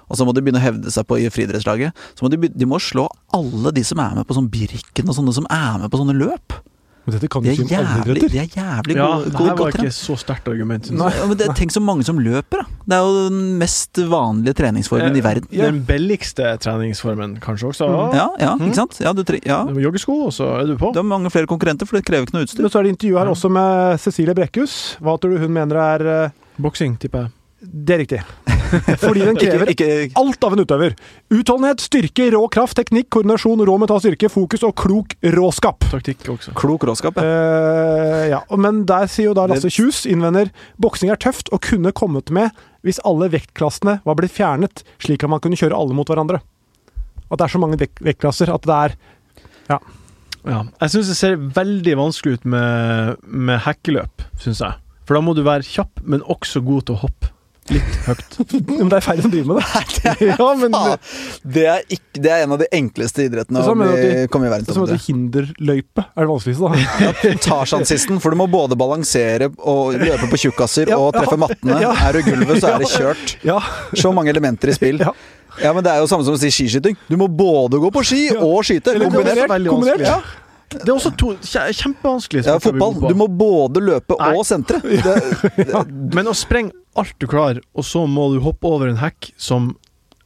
og så må de begynne å hevde seg på i friidrettslaget. Så må de, be- de må slå alle de som er med på sånn Birken og sånne som er med på sånne løp. Men dette kan De du er si om alle jævlig, idretter. de er jævlig Ja, gode. det gode her var godt ikke trent. så sterkt argument, synes Nei. jeg. Ja, men det, tenk så mange som løper, da. Det er jo den mest vanlige treningsformen i verden. Ja. Den billigste treningsformen, kanskje også. Mm. Ja, ja, ikke sant? Ja, du tre, ja. Joggesko, og så er du på. Det er mange flere konkurrenter, for det krever ikke noe utstyr. Men så er det intervju her også med Cecilie Brekkhus. Hva tror du hun mener er eh, Boksing, tipper jeg. Det er riktig. Fordi den krever Ikke, ikke, alt av en utøver. Utholdenhet, styrke, rå kraft, teknikk, koordinasjon, rå mental styrke, fokus og klok råskap. Taktikk også. klok råskap, ja. Eh, ja, men der sier jo da Lasse Kjus, innvender, boksing er tøft og kunne kommet med hvis alle vektklassene var blitt fjernet, slik at man kunne kjøre alle mot hverandre. At det er så mange vek vektklasser at det er Ja. Jeg synes det ser veldig vanskelig ut med, med hekkeløp, synes jeg. For da må du være kjapp, men også god til å hoppe. Litt høyt. Men det er færre som driver med det. Ja, men Faen, det, er ikke, det er en av de enkleste idrettene Så å mener du bli, at komme i det er som verdenstoppen at hinderløype er det vanskeligste, da. til. Tarzan-sisten, for du må både balansere og løpe på tjukkasser Ja, og treffe ja, mattene. ja. Er du gulvet, så er det kjørt. Ja. Så mange elementer i spill. Ja. Ja, men det er jo samme som å si skiskyting. Du må både gå på ski Ja. og skyte. Eller Kombinert. kombinert. Veldig kombinert, vanskelig. ja. Det er også to kje- kjempevanskelig. Ja, sporter vi fotball. går på. Du må både løpe Nei. og sentre. Det, Men å sprenge alt du klarer, og så må du hoppe over en hekk som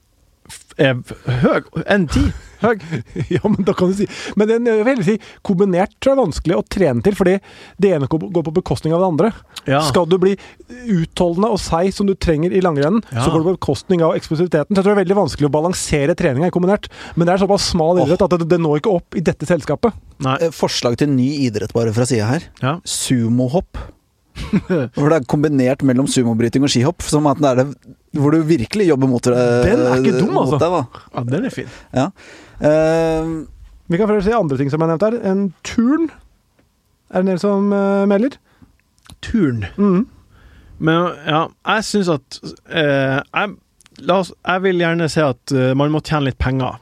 f- er høy, en ti høy. Ja, men da kan du si Men det, jeg vil heller si kombinert tror jeg er vanskelig å trene til, fordi det ene går på bekostning av det andre. Ja. Skal du bli utholdende og seig som du trenger i langrennen, Ja. så går det på bekostning av eksplosiviteten. Så jeg tror det er veldig vanskelig å balansere treninga i kombinert, men det er såpass smal idrett at det, det når ikke opp i dette selskapet. Nei. Eh, Forslag til ny idrett bare fra sida her. Ja. Sumohopp. Hvor det er kombinert mellom sumobryting og skihopp. Som at det er det, hvor du virkelig jobber mot, det, Den er ikke dum, mot altså. deg, da. Ja, den er fin. Ja. Eh, Vi kan først si andre ting som jeg nevnte her. En turn. Er det en del som uh, melder? Turn. Mhm. Men ja, jeg synes at eh, jeg, la oss, jeg vil gjerne si at eh, man må tjene litt penger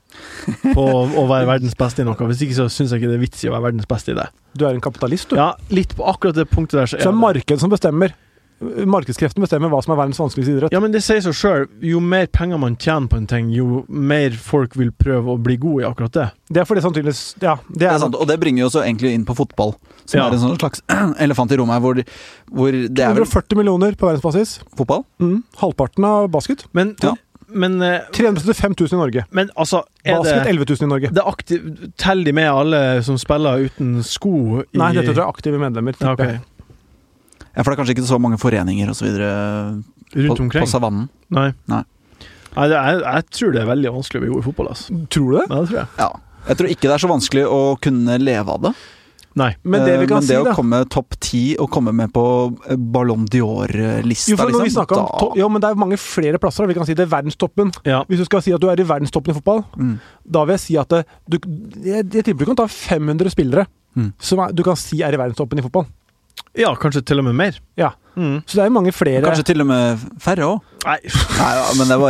på å være verdens beste i noe. Hvis ikke så synes jeg ikke det er vits i å være verdens beste i det. Du er en kapitalist, du. Ja, litt på akkurat det punktet der så Så det er det. markedet som bestemmer. Markedskreftene bestemmer hva som er verdens vanskeligste idrett. Ja, men det sier seg selv. Jo mer penger man tjener på en ting, jo mer folk vil prøve å bli gode i akkurat det. Det er fordi sannsynligvis Ja, det det er, er sant, og det bringer jo også egentlig inn på fotball, som Ja. er en sånn slags elefant i rommet her, hvor, hvor det er to hundre vel og førti millioner på verdensbasis. fotball. Mm. Halvparten av basket. Men, Ja. men, eh, tre hundre syttifem tusen i Norge. men altså er Basket det, elleve tusen i Norge. det aktiv, teller de med alle som spiller uten sko i Nei, dette tror jeg er aktive medlemmer. Ja, ok. Ja, for det er kanskje ikke så mange foreninger og så videre Rundt på, omkring. på savannen. Nei. Nei. Nei, det er, jeg tror det er veldig vanskelig å bli god i fotball. Altså. Tror du det? Ja, det tror jeg. Ja. Jeg tror ikke det er så vanskelig å kunne leve av det. Nei. Men det vi Eh, kan Men si, det å da komme topp ti og komme med på eh, Ballon d'Or-lista, jo, for når vi liksom, snakker om to, Jo, men det er mange flere plasser. Da. Vi kan si det er verdenstoppen. Ja. Hvis du skal si at du er i verdenstoppen i fotball, mm. da vil jeg si at det, du, jeg, jeg tipper du kan ta fem hundre spillere Mm. som er, du kan si er i verdenstoppen i fotball. ja, kanskje til og med mer. Ja. Mm. Så det er mange flere. Kanskje til og med færre òg. Nei. Nei, ja, men det er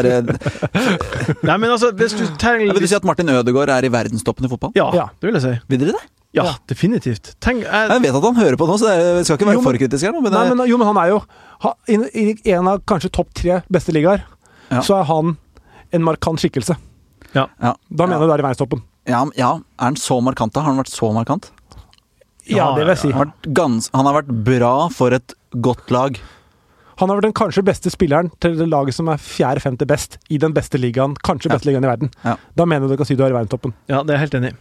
bare Nei, men altså, hvis du teller Vil du si at Martin Ødegaard er i verdenstoppen i fotball? Ja, Ja. det vil jeg si. Vil dere det? Ja, Ja. definitivt. Tenk, jeg, Jeg vet at han hører på nå, så jeg skal ikke være Jo, men- for kritisk her nå, men, Nei, det- men, jo, men han er jo ha, i, I en av kanskje topp tre beste ligaer, Ja. så er han en markant skikkelse. Ja. ja. Da mener ja. du det er i verdenstoppen. Ja, ja, er han så markant da? Har han vært så markant? Ja, det vil jeg si. Han har vært, gans, han har vært bra for et godt lag. Han har vært den kanskje beste spilleren til det laget som er fjerde-femte best i den beste ligaen, kanskje Ja. beste ligaen i verden. Ja. Da mener du du kan si du er i verdenstoppen. ja, det er jeg helt enig i.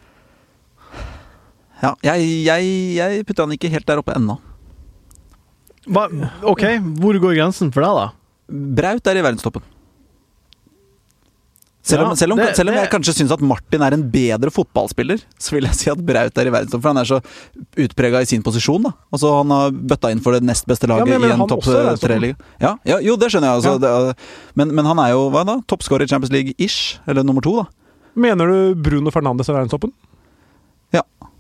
Ja, jeg, jeg, jeg putter han ikke helt der oppe ennå. Hva- Ok, hvor går grensen for deg, da? Braut er i verdenstoppen. Selv om, Ja, selv om, det- selv om jeg det- kanskje syns at Martin er en bedre fotballspiller, så vil jeg si at Braut er i verdenstoppen. For han er så utprega i sin posisjon. da Altså Han har bøtta inn for det nest beste laget Ja, men jeg mener i en han topp også er i verdenstoppen. tre-liga. Ja, ja, jo, det skjønner jeg. Altså, Ja. det, er- men, men han er jo hva da toppskårer i Champions League-ish. Eller nummer to, da. Mener du Bruno Fernandes er i verdenstoppen? Ja.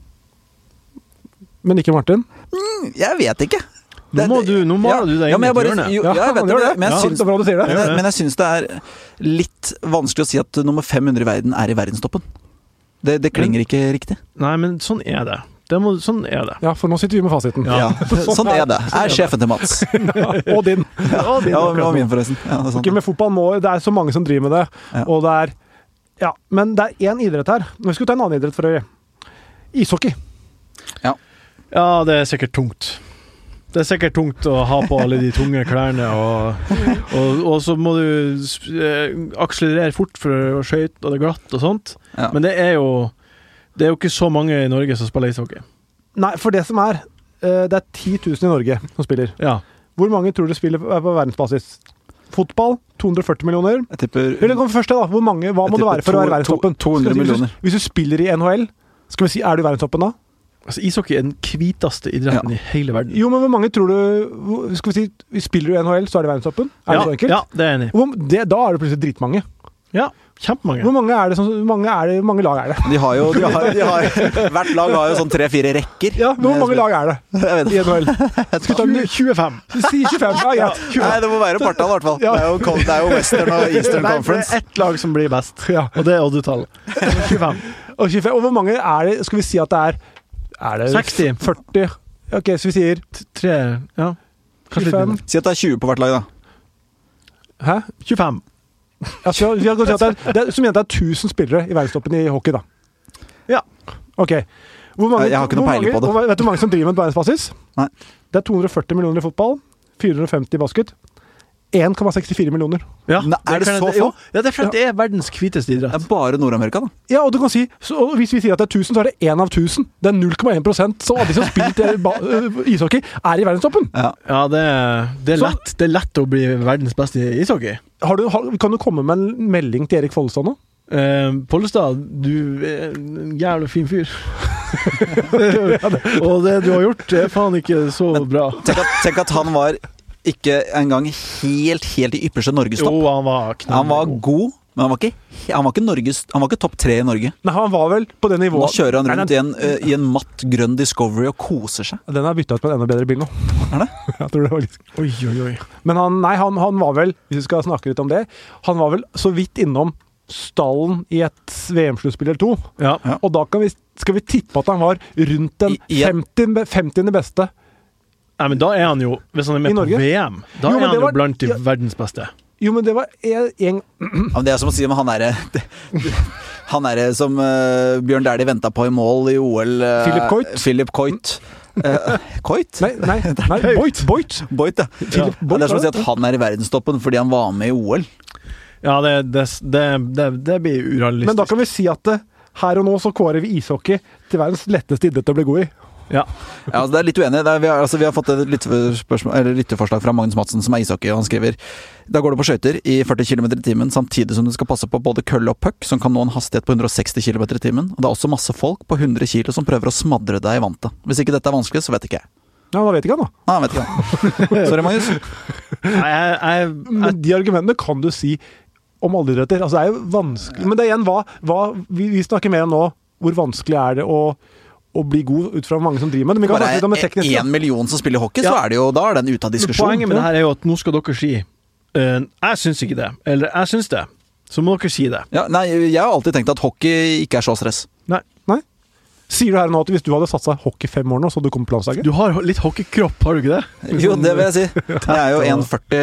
Men ikke Martin? Jeg vet ikke. Nå må du, nå må ja, du deg ja, inn men i jeg et bare, hjørne. jo, Ja, ja, jeg vet han gjør det, det. men jeg Ja, syns det er bra du sier det. Men, Gjør jeg- det. men jeg syns det er litt vanskelig å si at nummer fem hundre i verden er i verdenstoppen. Det, det klinger ikke riktig. Nei, men sånn er det. det må, sånn er det. Ja, for nå sitter vi med fasiten. Ja, sånn er det. Jeg er sjefen til Mats. Ja, og din. Ja, det var min forresten. Ja, det er sant. Ikke med fotball må, det er så mange som driver med det, Ja. og det er ja, men det er én idrett her. Nå skal vi ta en annen idrett for øvrig. Ishockey. Ja, det er sikkert tungt. Det er sikkert tungt å ha på alle de tunge klærne, og, og, og så må du eh, akselerere fort for å skøyte, og det er glatt og sånt. Ja. Men det er jo det er jo ikke så mange i Norge som spiller ishockey. Nei, for det som er eh, det er ti tusen i Norge som spiller. Ja. Hvor mange tror du spiller på på verdensbasis? Fotball, to hundre og førti millioner. Jeg tipper Eller kom først da, hvor mange, hva må Jeg det være for tipper å være to- verdenstoppen? to- to hundre Skal vi si, millioner. Hvis du, hvis du spiller i N H L, skal vi si, er du i verdenstoppen da? Altså, ishockey er den hviteste idretten i hele verden. Jo, men hvor mange tror du hvor- Skal vi si, vi spiller du i N H L, så er det verdenstoppen? Er ja, det så enkelt? ja, det er jeg enig i. Hvor, det, da er det plutselig dritmange. Ja, kjempemange. Hvor mange er det som, hvor mange, er det, hvor mange lag er det? De har jo, de har, de har, hvert lag har jo sånn tre-fire rekker. Ja, hvor mange lag er det Jeg vet i N H L? Skal vi ta en tjuefem. Si tjuefem, ja, ja. Nei, det må være partall i hvert fall. Ja. Det er jo, det er jo Western og Eastern Nei, for det Conference. er ett lag som blir best, Ja. og det er oddetall. tjuefem. Og, tjuefem. Og hvor mange er det? Skal vi si at det er Er det seksti. førti? Ok, så vi sier Tre, ja. Kanskje litt tjuefem. mindre. Si at det er tjue på hvert lag, da. Hæ? tjuefem. Ja, så vi har gått til at det er, det er, som igjen, det er tusen spillere i verdenstoppen i hockey, da. Ja. Ok. Hvor mange, Jeg har ikke noe hvor peiling mange, på det. hvor- Vet du hvor mange som driver med verdensbasis? Nei. Det er to hundre og førti millioner i fotball, fire hundre og femti i basket, en komma sekstifire millioner. Ja, Nei, er det kan så jeg- jo, få? Ja, det er fordi det er verdens hviteste Det idrett. er bare Nord-Amerika, da. Ja, og du kan si, så, og hvis vi sier at det er tusen, så er det én av tusen. Det er null komma én prosent. Så alle de som har spilt eh, ba- øh, ishockey, er i verdenstoppen. Ja. Ja, det, er- det, er Så- lett, det er lett å bli verdens beste i ishockey. Har du, har, kan du komme med en melding til Erik Follestad nå? Eh, Pollestad, du er en jævlig fin fyr. Og det du har gjort, er faen ikke så bra. Tenk at, tenk at han var ikke engang helt, helt i ypperste norgestopp. Jo, han var knall. Han var god, men han var ikke, han var ikke, Norges, han var ikke topp tre i Norge. Nei, han var vel på det Nå nivået. kjører han Nei, rundt nei, i en, eh, i en matt grønn Discovery og koser seg. Den er bytta ut på en enda bedre bil nå. Er det? Jeg tror det var litt. Oi, oi, oi. Men han, nei, han, han var vel, hvis vi skal snakke litt om det, han var vel så vidt innom stallen i et V M-sluttspill eller to. Ja. Og da kan vi, skal vi tippe at han var rundt den I- i en- femti, femtiende beste. Nei, men da er han jo, hvis han er I med på Norge? V M, da Jo, men er han det jo var- blant de ja. verdens beste. Jo, men det var en, en Ja, men det er som å si om han derre Han derre som uh, Bjørn Dæhlie venta på i mål i O L. Uh, Philip Coit. Philip Coit. Uh, Coit? Nei, nei, nei Boit! Boit. Boit, ja. Philip Ja, Boit, det er som å si var at han er i verdenstoppen fordi han var med i O L. Ja, det, det, det, det, det blir urealistisk. Men da kan vi si at det, her og nå så kårer vi ishockey til verdens letteste idrett å bli god i. Ja. Ja, altså det er litt uenig. Det er, vi, har, altså, vi har fått et lyttespørsmål- eller lytteforslag fra Magnus Madsen, som er ishockey, og han skriver: Da går du på skøyter i førti kilometer i timen samtidig som du skal passe på både kølle og puck, som kan nå en hastighet på hundre og seksti kilometer i timen. Og det er også masse folk på hundre kilo som prøver å smadre deg i vantet. Hvis ikke dette er vanskelig, så vet ikke jeg. Ja, da vet ikke han, da. Nei, jeg vet ikke. Sorry, Magnus. Nei, jeg, jeg, Men de argumentene kan du si om alle idretter. Altså, det er jo vanskelig. Men det er igjen hva, hva vi, vi snakker mer om nå. Hvor vanskelig er det å, å bli god ut fra mange som driver med det? Men vi kan Bare snakke litt om det tekniske. én million som spiller hockey, så Ja. er det jo, da er den ute av diskusjon. Poenget med det her er jo at nå skal dere si eh, jeg syns ikke det, eller jeg syns det. Så må dere si det. Ja, nei, jeg har alltid tenkt at hockey ikke er så stress. Nei. Nei? Sier du her nå at hvis du hadde satsa hockey fem år nå, så hadde du kommet på landslaget? Du har litt hockeykropp, har du ikke det? Jo, det vil jeg si. Jeg er jo en førti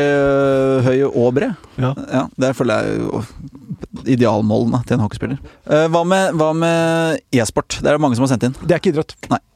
høy og bred. Ja. Ja, det føler jeg jo idealmålene til en hockeyspiller. Eh, Hva med, hva med e-sport? Det er det mange som har sendt inn. Det er ikke idrett.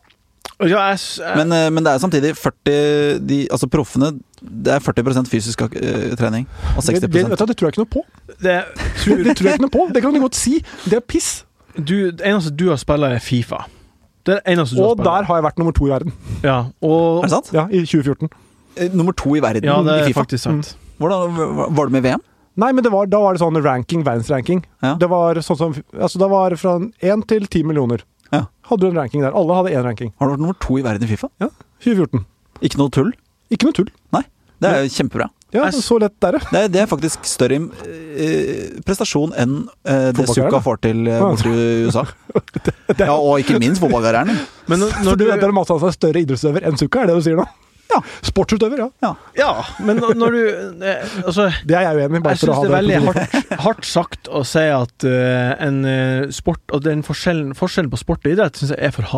Ja, jeg, jeg, Men, eh, men det er samtidig førti de, Altså proffene, det er førti prosent fysisk eh, trening og Det, seksti det, vet prosent du, det tror jeg ikke noe på. det, Tror, det tror jeg ikke noe på. Det kan du godt si. Det er piss. du, det eneste du har spilt, er Fifa. Det er det eneste du Og har spilt. der har jeg vært nummer to i verden. Ja, og, Er det sant? Ja, i tjue fjorten. Eh, Nummer to i verden ja, det i er Fifa. faktisk sant. Hvordan, var du med i V M? Nei, men det var, da var det sånn ranking, verdensranking. Ja. Det var sånn som Altså, det var fra én til ti millioner. Ja. Hadde du en ranking der. Alle hadde én ranking. Har du vært nummer to i verden i Fifa? tjue fjorten. Ikke noe tull? Ikke noe tull. Det er jo kjempebra. Ja, Jeg s- så lett er det. Det er, det er faktisk større eh, prestasjon enn eh, det Fotballkarrieren, Zucca da. får til eh, borte i U S A. Ja, og ikke minst fotballkarrieren. Men når, For når du du vet at Mads Hansen er større idrettsutøver enn Zucca, er det du sier nå? Ja. Sportsutøver, ja. Ja, men når når du eh, Altså, Det er jeg uenig i. bare jeg for å syns ha det er veldig på- hardt, hardt sagt å si at eh, en eh, sport Og den forskjellen, forskjellen på sport og idrett syns jeg er for hard.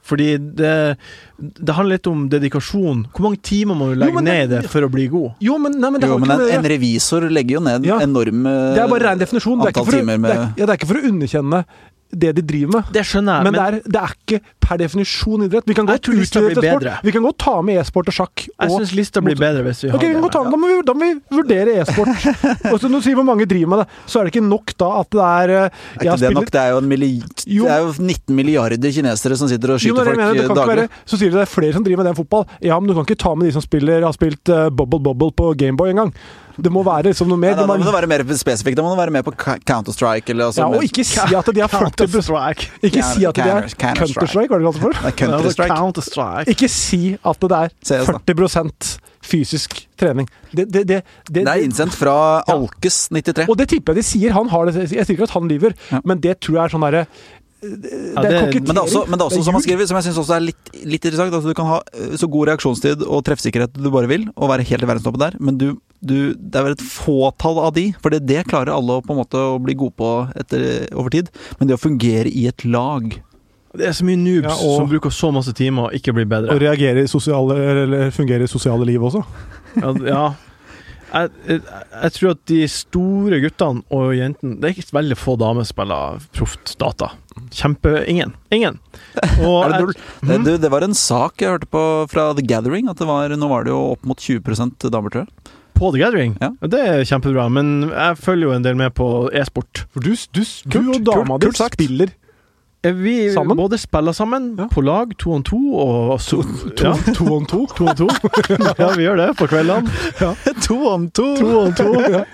Fordi det, det handler litt om dedikasjon. Hvor mange timer må du legge Jo, men ned i det- det for å bli god? Jo, men, nei, men det Jo, har men ikke en, med det å en gjøre. revisor legger jo ned Ja. enorme Det er bare ren definisjon. Det er, ikke antall for å, timer det, med er, ja, det er ikke for å underkjenne det de driver med. Det skjønner jeg, Men, det, er, det er ikke per definisjon idrett. Vi kan Jeg godt tror lista utvide blir til sport. bedre. Vi kan godt ta med e-sport og sjakk. jeg Og, syns lista blir bedre hvis vi har ok, vi kan det. godt ta, da, må vi, da må vi vurdere e-sport. Og så når du sier hvor mange driver med det, så er det ikke nok da at det er eh, Er jeg har ikke det spillet- nok? Det er jo, en milli, Jo. det er jo nitten milliarder kinesere som sitter og Jo, skyter men jeg folk mener, det kan ikke daglig. være, så sier du det er flere som driver med den fotball. Ja, men du kan ikke ta med de som spiller, har spilt uh, Bubble Bubble på Gameboy en gang. Det må være liksom noe mer. Nei, da, da Det må må- det være mer spesifikt. Da må det være med på Ca- Counter-Strike. Eller, altså, ja, og med- ikke si at de er førti Counter-Strike. Ikke si at de er Counter- Counter-Strike, hva er det kalt det for? Nei, Counter-Strike. Counter-Strike. Ikke si at det er C S da. førti prosent fysisk trening. Det, det, det, det, Det er innsendt fra Alkes nittitre. Og det tipper jeg de sier. Han har det. Jeg sier ikke at han lyver, Ja. men det tror jeg er sånn derre det, Ja, det er det- kokettering. Men det er også, men det er også Det er som han ljug. skriver, som jeg synes også er litt, litt interessant. Altså, du kan ha eh, så god reaksjonstid og treffsikkerhet du bare vil, og være helt i verdenstoppen der, men du, du, det er vel et fåtall av de, for det, det klarer alle å, på en måte, å bli gode på etter, over tid. Men det å fungere i et lag Det er så mye noobs Ja, og- som bruker så masse timer og ikke blir bedre. Og reagere i sosiale, eller fungere i sosiale liv også. Ja, ja. Jeg, jeg, jeg tror at de store guttene og jentene Det er ikke veldig få damer som spiller proft data. Kjempe Ingen. Ingen. Og Er det jeg- null? Det, du, det var en sak jeg hørte på fra The Gathering, at det var, nå var det jo opp mot tjue prosent damer, tror jeg. På The Gathering? Ja. Det er kjempebra, men jeg følger jo en del med på e-sport. For du, du, du Kult, og dama kult, di kult sagt. spiller Eh, Vi Sammen? både spiller sammen, Ja. på lag, to on to, og så, to, ja, to on to. to on to. Ja, vi gjør det på kveldene. To om to! To on to.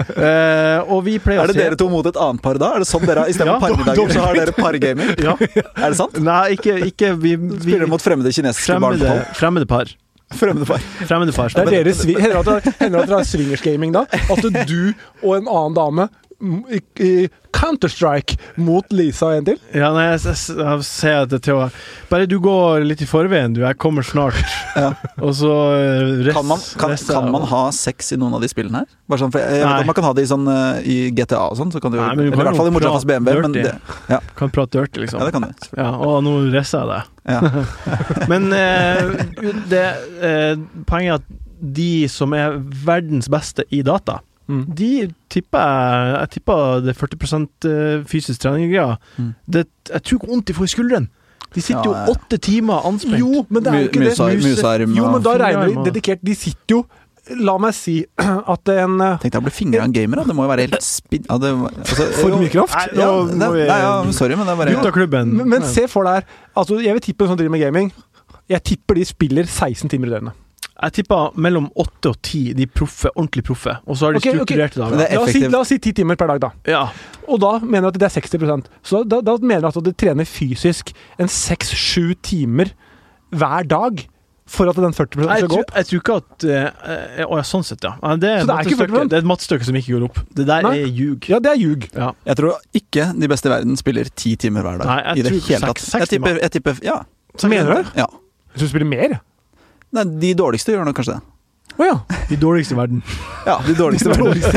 Eh, og vi pleier Er det å se dere to mot et annet par da? Er det sånn dere har, i stedet Ja, for parmiddager, så har dere pargaming? Ja. Er det sant? Nei, ikke, ikke vi, vi Spiller dere mot fremmede kinesiske barn på fremmede, tolv? fremmede par. Fremmede par. Fremmede par. Det er deres svi- Hender det at det hender at det er swingersgaming da? At du og en annen dame m- i, i Counter-Strike mot Lisa og en til? Ja, nei, jeg, jeg, jeg ser det til å Bare du går litt i forveien, du. Jeg kommer snart. Ja. Og så eh, rest, Kan man, kan, resten kan av- man ha sex i noen av de spillene her? Bare sånn, for jeg, jeg vet Nei. at man kan ha det i, sånn, eh, i G T A og sånn, så kan du, Nei, men du eller kan i hvert fall i jo Mojafas B M W, men prate det, Kan prate dirty, liksom. ja, det kan du. Ja, og nå reiser jeg det. Ja. Men eh, det, eh, poenget er at de som er verdens beste i data, Mm. de tipper jeg Jeg tipper det er førti prosent fysisk trening-greia. Mm. Det- Jeg tror ikke vondt de får i skulderen. De sitter Ja, ja. jo åtte timer anspent. Jo, men det er jo ikke det. Musa- Mus- Musarm Jo, men og da regner fingerarm vi og- dedikert. De sitter jo La meg si at en eh, Tenk deg å bli fingra av en gamer, da. Det må jo være helt spinn... Ja, det, altså, For mye kraft? Nei, Ja, nå det, må vi- nei, ja, sorry, men det er bare Guttaklubben. Men, men se for deg altså, Jeg vil tippe en som driver med gaming. Jeg tipper de spiller seksten timer i døgnet. Jeg tipper mellom åtte og ti, de proffe, ordentlig proffe. Og så har de Ok, ok. strukturerte Men dager. det er La oss, si, effektivt. la oss si ti timer per dag, da. Ja. Og da mener jeg at det er seksti prosent. Så da, da mener jeg at de trener fysisk en seks-sju timer hver dag for at den førti prosent Jeg, skal gå tror, opp. jeg tror ikke at eh, Å ja, sånn sett, ja. Ja, Det er, Så et det er ikke mattestykke- førti prosent? det er et mattestykke som ikke går opp. Det der Nei. er ljug. Ja, det er ljug. Ja. Jeg tror ikke de beste i verden spiller ti timer hver dag. Nei, jeg I det tror hele tatt. seks- seks Jeg tipper, jeg tipper Ja. Mener du det? ja. Jeg tror du spiller mer. Nei, de dårligste gjør nok kanskje det. Å ja. De dårligste i verden. Ja, de dårligste.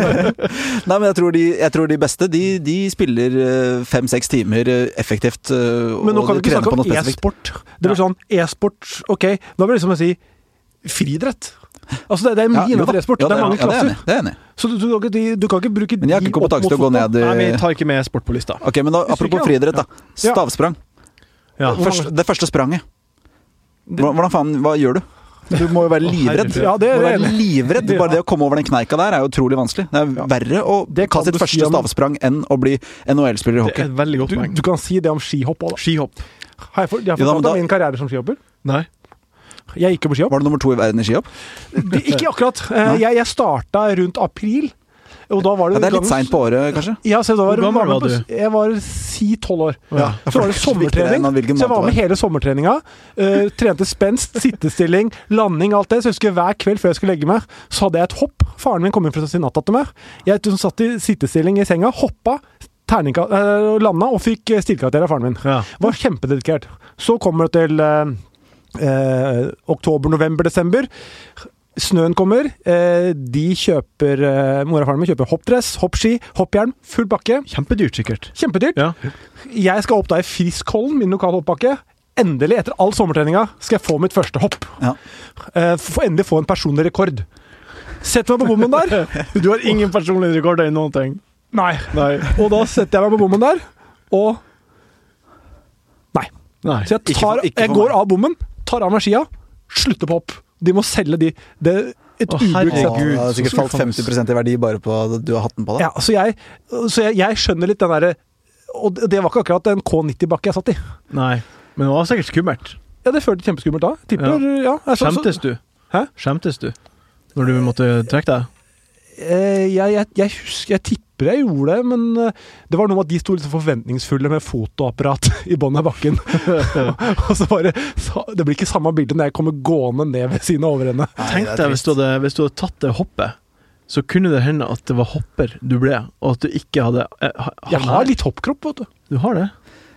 Nei, men jeg tror de, jeg tror de beste, de, de spiller eh, fem-seks timer eh, effektivt. eh, Men nå og kan vi de ikke trener snakke på om noe spesifikt. e-sport. Det blir sånn e-sport, ok, da blir det som å si friidrett. Altså det, det er mye Ja, jo da. innenfor e-sport. Ja, det er mange ja, det er klasser. enig, det er enig. Så du, du, du, kan ikke- du kan ikke bruke Men jeg har de ikke kompetanse opp til å mot gå fotball. ned Nei, i vi tar ikke med e-sport på lista. Ok, men da, Hvis du apropos ikke- friidrett, da. Ja. Stavsprang. Ja. Først, det første spranget. Hvordan, hvordan faen, hva gjør du? Du må jo være livredd. Ja, det er du må det. være livredd. Ja. Bare det å komme over den kneika der er jo utrolig vanskelig. Det er Ja. verre å Det ta kan sitt du si første om- stavsprang enn å bli N H L-spiller i Det er hockey. et veldig godt Du, poeng. du kan si det om skihopp òg, da. Skihopp. Har jeg, for, jeg har Ja, da, men fortalt da- om min karriere som skihopper. Nei. Jeg gikk jo på skihopp. Var du nummer to i verden i skihopp? Det- Ikke akkurat. Eh, Jeg, jeg starta rundt april. Og da var det, Ja, det er litt gangen- seint på året, kanskje? Ja, så da var Hvor gammel var var med på- Jeg var si tolv år. Ja. Så var det sommertrening. Enn hvilken Så jeg var måned med det hele sommertreninga. Uh, trente spenst, sittestilling, landing, alt det. Så jeg husker hver kveld før jeg skulle legge meg, så hadde jeg et hopp. Faren min kom inn for å si natta til meg. Jeg satt i sittestilling i senga, hoppa, terninga, uh, landa og fikk eh, stilkarakter av faren min. Ja. Var kjempededikert. Så kommer det til uh, uh, oktober, november, desember. Snøen kommer. Eh, de kjøper eh, Mora og faren min kjøper hoppdress, hoppski, hopphjelm, full pakke. Kjempedyrt, sikkert. Kjempedyrt. Ja. Jeg skal opp da i Friskholm, min lokale hoppbakke. endelig, etter all sommertreninga, skal jeg få mitt første hopp. Ja. Eh, få endelig få en personlig rekord. Setter meg på bommen der. Du har ingen personlige rekorder i noen ting. Nei. Nei. Og da setter jeg meg på bommen der, og Nei. Nei. Så jeg, Ikke tar, for- ikke jeg for går meg. av bommen, tar av meg skia, slutter på hopp. De må selge de. Det er et Å, ubrukt herregud. sett. Å, det har sikkert så falt femti prosent i verdi bare på at du har hatt den på deg. Ja, så jeg, så jeg, jeg skjønner litt den derre. Og det var ikke akkurat en K nitti-bakke jeg satt i. Nei. Men det var sikkert skummelt. Ja, det føltes kjempeskummelt da. Tipper, ja. jeg så- så- Skjemtes du? Hæ? Skjemtes du? Når du måtte trekke deg? Eh, jeg, jeg, jeg husker, jeg tipper jeg gjorde det, men eh, det var noe med at de sto litt så forventningsfulle med fotoapparat i bånn av bakken. Og så bare, så, det blir ikke samme bilde når jeg kommer gående ned ved siden av overende. Nei, Tenk det er deg hvis trist. du, hadde, hvis du hadde tatt det hoppet, så kunne det hende at det var hopper du ble, og at du ikke hadde eh, ha- Jeg har litt hoppkropp, vet du. Du har det?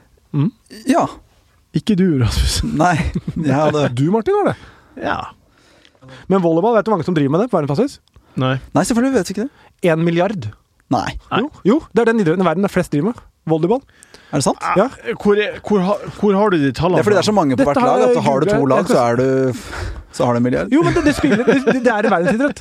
Ja. Ikke du, Rasmus. Nei. Jeg hadde Du, Martin, har det. Ja. Men volleyball, vet du mange som driver med det på verdensbasis? Nei. Nei, selvfølgelig vet vi ikke det. En milliard. Nei. Nei. Jo, jo, det er den idretten i verden der flest driver med. Volleyball. Er det sant? Ja. Hvor, er, hvor, har- hvor har du de tallene Det er fordi det er så mange på Dette hvert har lag jeg at har du to googlet. lag, så er du Så har du en milliard. Jo, men det, det spiller det, det er en verdensidrett.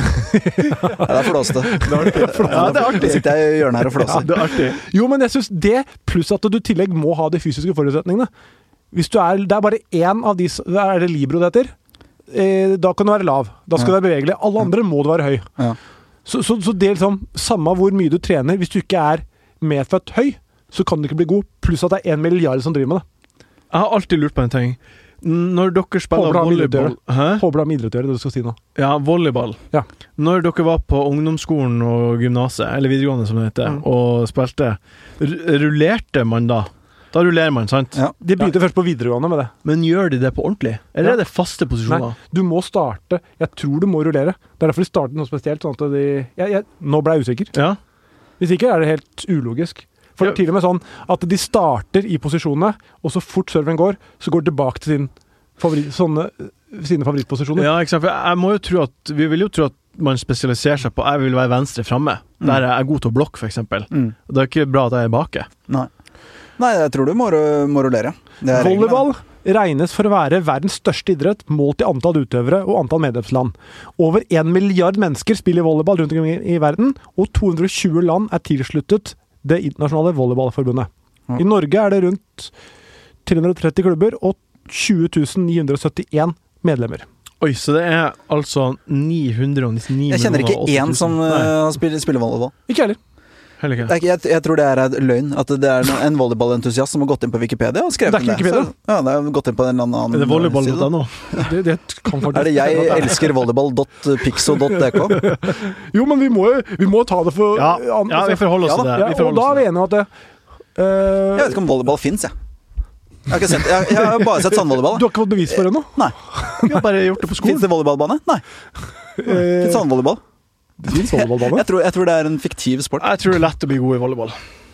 Ja, det er flåste. Ja, det er artig. Så sitter jeg i hjørnet her og Ja, flåser. det er artig. Jo, men jeg syns det, pluss at du i tillegg må ha de fysiske forutsetningene. Hvis du er, Det er bare én av de s- Er det libero det heter? Eh, da kan du være lav. Da skal Ja. du være bevegelig. Alle andre må du være høy. Ja. Så, så, så det er liksom samme hvor mye du trener, hvis du ikke er medfødt høy, så kan du ikke bli god. Pluss at det er en milliard som driver med det. Jeg har alltid lurt på en ting. Når dere spiller Håper det har med idrett å volleyball Hæ? Håper det har med idrett å gjøre, det du skal si nå. Ja, volleyball. Ja. Når dere var på ungdomsskolen og gymnaset, eller videregående som det heter, Mm. og spilte, r- rullerte man da? Da rullerer man, sant? Ja. De begynte først på videregående med det. Men gjør de det på ordentlig? Eller Ja. er det faste posisjoner? Nei, du må starte. Jeg tror du må rullere. Det er derfor de starter noe spesielt. Sånn at de jeg, jeg, Nå ble jeg usikker. Ja. Hvis ikke er det helt ulogisk. For det er til og med sånn at de starter i posisjonene, og så fort serven går, så går de tilbake til sin favoritt, sånne, sine favorittposisjoner. Ja, ikke sant? For jeg må jo tro at Vi vil jo tro at man spesialiserer seg på Jeg vil være venstre framme. Mm. Der er jeg god til å blokke, for eksempel. Mm. Det er ikke bra at jeg er bake. Nei. Nei, jeg tror du må, må rullere. Det er reglene. Volleyball regnes for å være verdens største idrett målt i antall utøvere og antall medlemsland. Over en milliard mennesker spiller volleyball rundt omkring i verden, og to hundre og tjue land er tilsluttet Det internasjonale volleyballforbundet. Ja. I Norge er det rundt tre hundre og tretti klubber og tjue tusen ni hundre og syttien medlemmer. Oi, så det er altså ni hundre og nittini Jeg kjenner ikke millioner og åtti én som tusen. Nei, uh, spiller, spiller volleyball. Ikke heller. heller ikke. Det er ikke, jeg, jeg tror det er et løgn. At det er en volleyballentusiast som har gått inn på Wikipedia og skrevet Det er ikke om Wikipedia. Så, ja, det er gått inn på en eller annen Er det volleyball side, da. punkt no? Det, det kan faktisk Er det jeg elsker volleyball dot pixo dot d k? Jo, men vi må jo vi må ta det for Ja, an- ja, vi forholder oss Ja til da, det. Ja, Vi og forholder da er oss vi til det. enige om at det eh, Jeg vet ikke om volleyball fins, jeg. Jeg har, ikke sett, jeg, jeg har bare sett sandvolleyball. Du har ikke fått bevis for det ennå? Nei. Vi har bare gjort det på skolen. Fins det volleyballbane? Nei. Eh, Fins sandvolleyball? Det finnes volleyballbane. Jeg tror, jeg tror det er en fiktiv sport. Jeg tror det er lett å bli god i volleyball.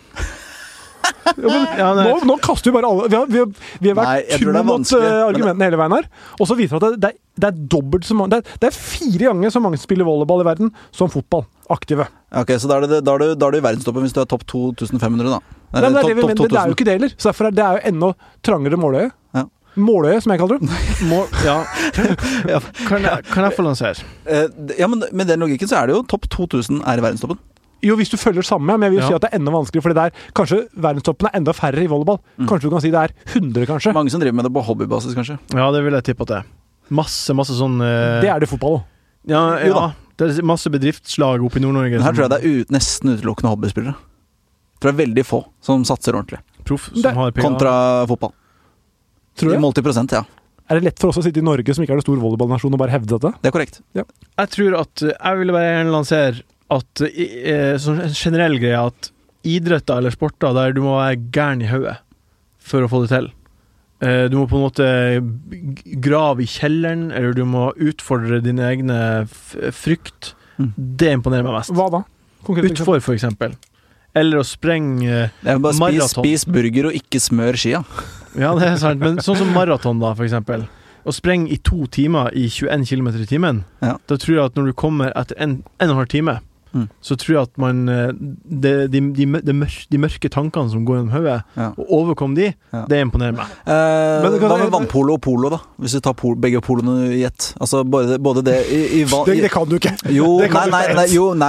Ja, men, Ja, nei. nå, nå kaster vi bare alle Vi har, vi har, vi har vært Nei, jeg tro tror det er mot vanskelig, eh, men- argumentene hele veien her. Og så viser det at det, det, er dobbelt så mange det er, det er fire ganger så mange som spiller volleyball i verden som fotball. Aktive. Ok, Så da er, det, da, er du, da er du i verdenstoppen hvis du er topp to tusen fem hundre, da. Nei, men det, er det, vi topp- mener, topp det er jo ikke det heller. Så derfor er det er jo enda trangere måløye. Ja. Måløye, som jeg kaller det. Må, ja. Kan jeg, kan jeg få lansere? Eh, Ja, men med den logikken så er det jo topp to tusen er i verdenstoppen. Jo, hvis du følger samme, men jeg vil Ja. si at det er enda vanskeligere, fordi det er kanskje verdenstoppen er enda færre i volleyball. Mm. Kanskje du kan si det er hundre, kanskje. Mange som driver med det på hobbybasis, kanskje. Ja, det vil jeg tippe at det er. Masse, masse sånn eh, Det er det i fotball òg. ja, Jo da. ja, det er masse bedriftslag oppe i Nord-Norge. Men her tror jeg det er ut, nesten utelukkende hobbyspillere. Jeg tror det er veldig få som satser ordentlig. proff Det- som har penger. Kontra fotball. Tror I du? multiprosent, ja. Er det lett for oss å sitte i Norge, som ikke er en stor volleyballnasjon, og bare hevde dette? Det er korrekt. Jeg tror at eh, Jeg ville bare gjerne lansere at eh, sånn en generell greie at idretter eller sporter der du må være gæren i hodet for å få det til. Eh, Du må på en måte g- grave i kjelleren, eller du må utfordre dine egne f frykt. Mm. Det imponerer meg mest. Hva da? Konkret eksempel. Utfor, for eksempel. Eller å sprenge eh, Det er bare spis, Maraton. spis burger og ikke smør skia. Ja, det er sant, men sånn som maraton, da, for eksempel. Å sprenge i to timer i tjueen kilometer i timen, Ja. da tror jeg at når du kommer etter en, en og en halv time, Mm. så tror jeg at man eh, De, de, de, de, mørke, de mørke tankene som går gjennom hodet, Ja. og overkom de, Ja. det imponerer meg. Eh, Men kan hva jeg- med vannpolo og polo, da? Hvis du tar pol, begge poloene i ett. Altså både, både det i, i vann... Det, det kan du ikke. Jo, det kan nei, du nei, ikke. nei, jo, nei,